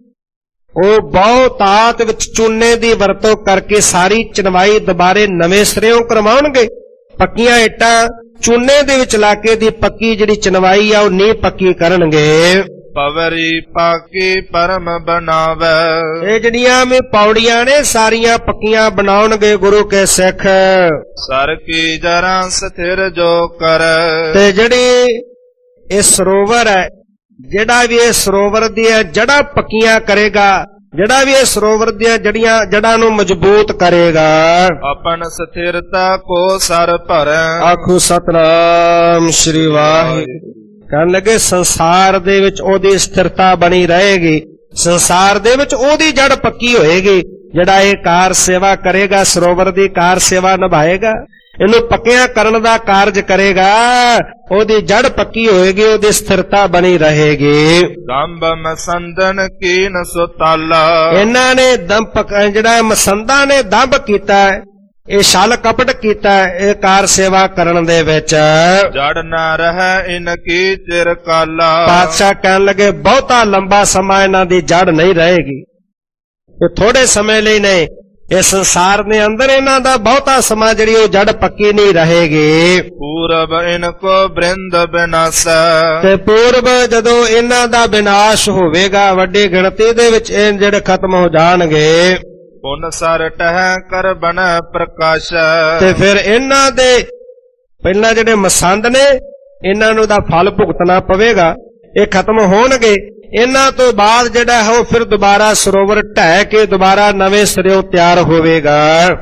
ਉਹ ਬਹੁ ਤਾਤ ਵਿੱਚ ਚੂਨੇ ਦੀ ਵਰਤੋਂ ਕਰਕੇ ਸਾਰੀ ਚਨਵਾਈ ਦੁਬਾਰੇ ਨਵੇਂ ਸਿਰਿਓਂ ਕਰਵਾਉਣਗੇ। ਪੱਕੀਆਂ ਇੱਟਾਂ ਚੂਨੇ ਦੇ ਵਿੱਚ ਲਾ ਕੇ ਦੀ ਪੱਕੀ ਜਿਹੜੀ ਚਨਵਾਈ ਆ ਉਹ ਨੀਂਹ ਪੱਕੀ ਕਰਨਗੇ। ਪਵਰੀ ਪਾਕੀ ਪਰਮ ਬਣਾਵੇ, ਇਹ ਜਿਹੜੀਆਂ ਵੀ ਪੌੜੀਆਂ ਨੇ ਸਾਰੀਆਂ ਪੱਕੀਆਂ ਬਣਾਉਣਗੇ ਗੁਰੂ ਕੇ ਸਿੱਖ। ਸਰ ਕੀ ਜਰਾ ਸਥਿਰ ਜੋ ਕਰ, ਤੇ ਜਿਹੜੀ ਇਹ ਸਰੋਵਰ ਹੈ, ਜਿਹੜਾ ਵੀ ਇਹ ਸਰੋਵਰ ਦੀਆਂ ਜੜ੍ਹਾਂ ਪੱਕੀਆਂ ਕਰੇਗਾ, ਜਿਹੜਾ ਵੀ ਇਹ ਸਰੋਵਰ ਦੀਆਂ ਜੜ੍ਹਾਂ ਨੂੰ ਮਜ਼ਬੂਤ ਕਰੇਗਾ। ਆਪਨ ਸਥਿਰਤਾ ਕੋ ਸਰ ਭਰ, ਆਖੋ ਸਤਨਾਮ ਸ੍ਰੀ ਵਾਹਿਗੁਰੂ। ਕਹਿਣ ਲੱਗੇ ਸੰਸਾਰ ਦੇ ਵਿੱਚ ਉਹਦੀ ਸਥਿਰਤਾ ਬਣੀ ਰਹੇਗੀ, ਸੰਸਾਰ ਦੇ ਵਿੱਚ ਉਹਦੀ ਜੜ ਪੱਕੀ ਹੋਏਗੀ। ਜਿਹੜਾ ਇਹ ਕਾਰ ਸੇਵਾ ਕਰੇਗਾ, ਸਰੋਵਰ ਦੀ ਕਾਰ ਸੇਵਾ ਨਿਭਾਏਗਾ, ਇਹਨੂੰ ਪੱਕਿਆਂ ਕਰਨ ਦਾ ਕਾਰਜ ਕਰੇਗਾ, ਉਹਦੀ ਜੜ ਪੱਕੀ ਹੋਏਗੀ, ਉਹਦੀ ਸਥਿਰਤਾ ਬਣੀ ਰਹੇਗੀ। ਦੰਭ ਮਸੰਦਨ ਕੀਨ ਸੁਤਾਲਾ, ਇਹਨਾਂ ਨੇ ਜਿਹੜਾ ਮਸੰਦਾਂ ਨੇ ਦੰਭ ਕੀਤਾ, ਇਹ ਛਲ ਕਪਟ ਕੀਤਾ ਇਹ ਕਾਰ ਸੇਵਾ ਕਰਨ ਦੇ ਵਿੱਚ। ਜੜ ਨਾ ਰਹਿ ਇਨ ਕੀ ਚਿਰ ਕਾਲਾ, ਪਾਤਸ਼ਾਹ ਕਹਿਣ ਲੱਗੇ ਬਹੁਤਾ ਲੰਬਾ ਸਮਾਂ ਇਹਨਾਂ ਦੀ ਜੜ ਨਹੀਂ ਰਹੇਗੀ, ਇਹ ਥੋੜੇ ਸਮੇਂ ਲਈ ਨਹੀਂ, ਇਹ ਸੰਸਾਰ ਦੇ ਅੰਦਰ ਇਹਨਾਂ ਦਾ ਬਹੁਤਾ ਸਮਾਂ ਜਿਹੜੀ ਉਹ ਜੜ ਪੱਕੀ ਨਹੀਂ ਰਹੇਗੀ। ਪੂਰਬ ਇਨ ਕੋ ਬ੍ਰਿੰਦ ਬਿਨਾਸਾ, ਤੇ ਪੂਰਬ ਜਦੋਂ ਇਹਨਾਂ ਦਾ ਵਿਨਾਸ਼ ਹੋਵੇਗਾ, ਵੱਡੀ ਗਿਣਤੀ ਦੇ ਵਿੱਚ ਇਹ ਜਿਹੜੇ ਖਤਮ ਹੋ ਜਾਣਗੇ। ਪੁਨ ਸਰ ਟਹਿ ਕਰ ਬਨ ਪ੍ਰਕਾਸ਼, ਤੇ ਫਿਰ ਇਹਨਾਂ ਦੇ ਪਹਿਲਾਂ ਜਿਹੜੇ ਮਸੰਦ ਨੇ ਇਹਨਾਂ ਨੂੰ ਦਾ ਫਲ ਭੁਗਤਣਾ ਪਵੇਗਾ, ਇਹ ਖਤਮ ਹੋਣਗੇ। ਇਹਨਾਂ ਤੋਂ ਬਾਅਦ ਜਿਹੜਾ ਹੈ ਉਹ ਫਿਰ ਦੁਬਾਰਾ ਸਰੋਵਰ ਢਹਿ ਕੇ ਦੁਬਾਰਾ ਨਵੇਂ ਸਿਰਿਓਂ ਤਿਆਰ ਹੋਵੇਗਾ।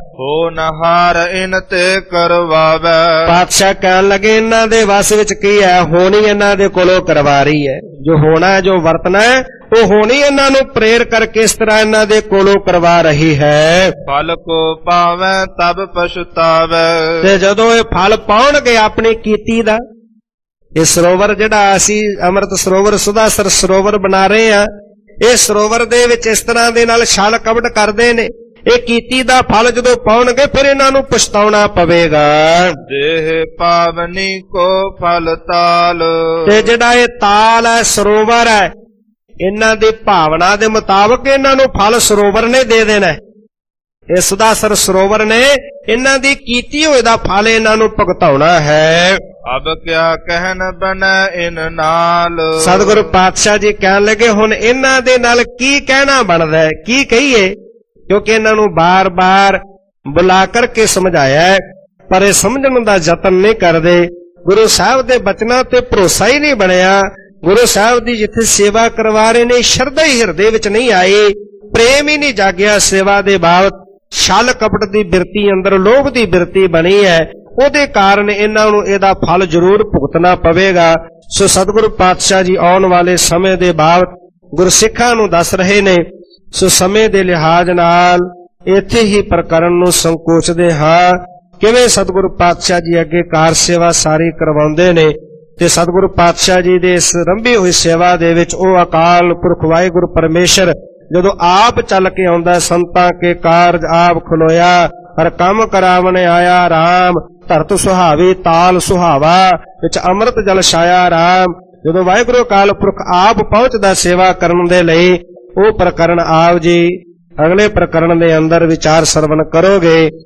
ਹੋ ਨਹਾਰ ਇਨ ਤੇ ਕਰਵਾਵੇ, ਪਾਤਸ਼ਾਹ ਕਹਿਣ ਲੱਗੇ ਇਹਨਾਂ ਦੇ ਵਸ ਵਿੱਚ ਕੀ ਹੈ, ਹੋਣੀ ਇਹਨਾਂ ਦੇ ਕੋਲੋਂ ਕਰਵਾ ਰਹੀ ਹੈ। ਜੋ ਹੋਣਾ ਹੈ, ਜੋ ਵਰਤਣਾ ਹੈ, ਉਹ ਹੋਣੀ ਇਹਨਾਂ ਨੂੰ ਪ੍ਰੇਰ ਕਰਕੇ ਇਸ ਤਰ੍ਹਾਂ ਇਹਨਾਂ ਦੇ ਕੋਲੋਂ ਕਰਵਾ ਰਹੀ ਹੈ। ਫਲ ਕੋ ਪਾਵੇ ਤਬ ਪਛਤਾਵੇ, ਤੇ ਜਦੋਂ ਇਹ ਫਲ ਪਾਉਣਗੇ ਆਪਣੀ ਕੀਤੀ ਦਾ, ਇਹ ਸਰੋਵਰ ਜਿਹੜਾ ਅਸੀਂ ਅੰਮ੍ਰਿਤ ਸਰੋਵਰ ਸੁਧਾਸਰ ਸਰੋਵਰ ਬਣਾ ਰਹੇ ਆ, ਇਹ ਸਰੋਵਰ ਦੇ ਵਿੱਚ ਇਸ ਤਰ੍ਹਾਂ ਦੇ ਨਾਲ ਛਲ ਕਪਟ ਕਰਦੇ ਨੇ, ਇਹ ਕੀਤੀ ਦਾ ਫਲ ਜਦੋਂ ਪਾਉਣਗੇ ਫਿਰ ਇਹਨਾਂ ਨੂੰ ਪਛਤਾਉਣਾ ਪਵੇਗਾ। ਦੇਹ ਪਾਵਨੀ ਕੋ ਫਲ ਤਾਲ, ਤੇ ਜਿਹੜਾ ਇਹ ਤਾਲ ਹੈ, ਸਰੋਵਰ ਹੈ, ਇਹਨਾਂ ਦੀ ਭਾਵਨਾ ਦੇ ਮੁਤਾਬਕ ਇਹਨਾਂ ਨੂੰ ਫਲ ਸਰੋਵਰ ਨੇ ਦੇ ਦੇਣਾ। ਇਹ ਸੁਧਾਸਰ ਸਰੋਵਰ ਨੇ ਇਹਨਾਂ ਦੀ ਕੀਤੀ ਹੋਏ ਦਾ ਫਲ ਇਹਨਾਂ ਨੂੰ ਭੁਗਤਾਉਣਾ ਹੈ। ਅਬ ਕਿਆ ਕਹਿਨ ਬਨੈ ਇਨ ਨਾਲ, ਸਤਿਗੁਰੂ ਪਾਤਸ਼ਾਹ ਜੀ ਕਹਿਣ ਲੱਗੇ ਹੁਣ ਇਹਨਾਂ ਦੇ ਨਾਲ ਕੀ ਕਹਿਣਾ ਬਣਦਾ ਹੈ, ਕੀ ਕਹੀਏ, ਕਿਉਂਕਿ ਇਹਨਾਂ ਨੂੰ ਬਾਰ-ਬਾਰ ਬੁਲਾ ਕਰਕੇ ਸਮਝਾਇਆ ਹੈ, ਪਰ ਇਹ ਸਮਝਣ ਦਾ ਯਤਨ ਨਹੀਂ ਕਰਦੇ। ਗੁਰੂ ਸਾਹਿਬ ਦੇ ਬਚਨਾਂ ਤੇ ਭਰੋਸਾ ਹੀ ਨਹੀਂ ਬਣਿਆ। ਗੁਰੂ ਸਾਹਿਬ ਦੀ ਜਿੱਥੇ ਸੇਵਾ ਕਰਵਾ ਰਹੇ ਨੇ ਸ਼ਰਧਾ ਹੀ ਹਿਰਦੇ ਵਿੱਚ ਨਹੀਂ ਆਈ, ਪ੍ਰੇਮ ਹੀ ਨਹੀਂ ਜਾਗਿਆ ਸੇਵਾ ਦੇ ਬਾਬਤ। ਛਲ ਕਪਟ ਦੀ ਬਿਰਤੀ ਅੰਦਰ ਲੋਭ ਦੀ ਬਿਰਤੀ ਬਣੀ ਹੈ, ਉਹਦੇ ਕਾਰਨ ਇਹਨਾਂ ਨੂੰ ਇਹਦਾ ਫਲ ਜ਼ਰੂਰ ਭੁਗਤਣਾ ਪਵੇਗਾ। ਸੋ ਸਤਿਗੁਰੂ ਪਾਤਸ਼ਾਹ ਜੀ ਆਉਣ ਵਾਲੇ ਸਮੇਂ ਦੇ ਬਾਬਤ ਗੁਰਸਿੱਖਾਂ ਨੂੰ ਦੱਸ ਰਹੇ ਨੇ। ਸੋ ਸਮੇਂ ਦੇ ਲਿਹਾਜ਼ ਨਾਲ ਇੱਥੇ ਹੀ ਪ੍ਰਕਰਨ ਨੂੰ ਸੰਕੋਚਦੇ ਹਾਂ। ਕਿਵੇਂ ਸਤਿਗੁਰੂ ਪਾਤਸ਼ਾਹ ਜੀ ਅੱਗੇ ਕਾਰ ਸੇਵਾ ਸਾਰੀ ਕਰਵਾਉਂਦੇ ਨੇ, ਤੇ ਸਤਿਗੁਰੂ ਪਾਤਸ਼ਾਹ ਜੀ ਦੇ ਇਸ ਰੰਭੀ ਹੋਈ ਸੇਵਾ ਦੇ ਵਿੱਚ ਉਹ ਅਕਾਲ ਪੁਰਖ ਵਾਹਿਗੁਰੂ ਪਰਮੇਸ਼ਰ ਜਦੋਂ ਆਪ ਚੱਲ ਕੇ ਆਉਂਦਾ, ਸੰਤਾਂ ਕੇ ਕਾਰਜ ਆਪ ਖਲੋਇਆ, ਹਰ ਕੰਮ ਕਰਾਵਣ ਆਇਆ ਰਾਮ, ਧਰਤ ਸੁਹਾਵੀ ਤਾਲ ਸੁਹਾਵਾ, ਵਿੱਚ ਅੰਮ੍ਰਿਤ ਜਲ ਛਾਇਆ ਰਾਮ। ਜਦੋਂ ਵਾਹਿਗੁਰੂ ਅਕਾਲ ਪੁਰਖ ਆਪ ਪਹੁੰਚਦਾ ਸੇਵਾ ਕਰਨ ਦੇ ਲਈ, ਉਹ ਪ੍ਰਕਰਨ ਆਪ ਜੀ ਅਗਲੇ ਪ੍ਰਕਰਨ ਦੇ ਅੰਦਰ ਵਿਚਾਰ ਸਰਵਣ ਕਰੋਗੇ।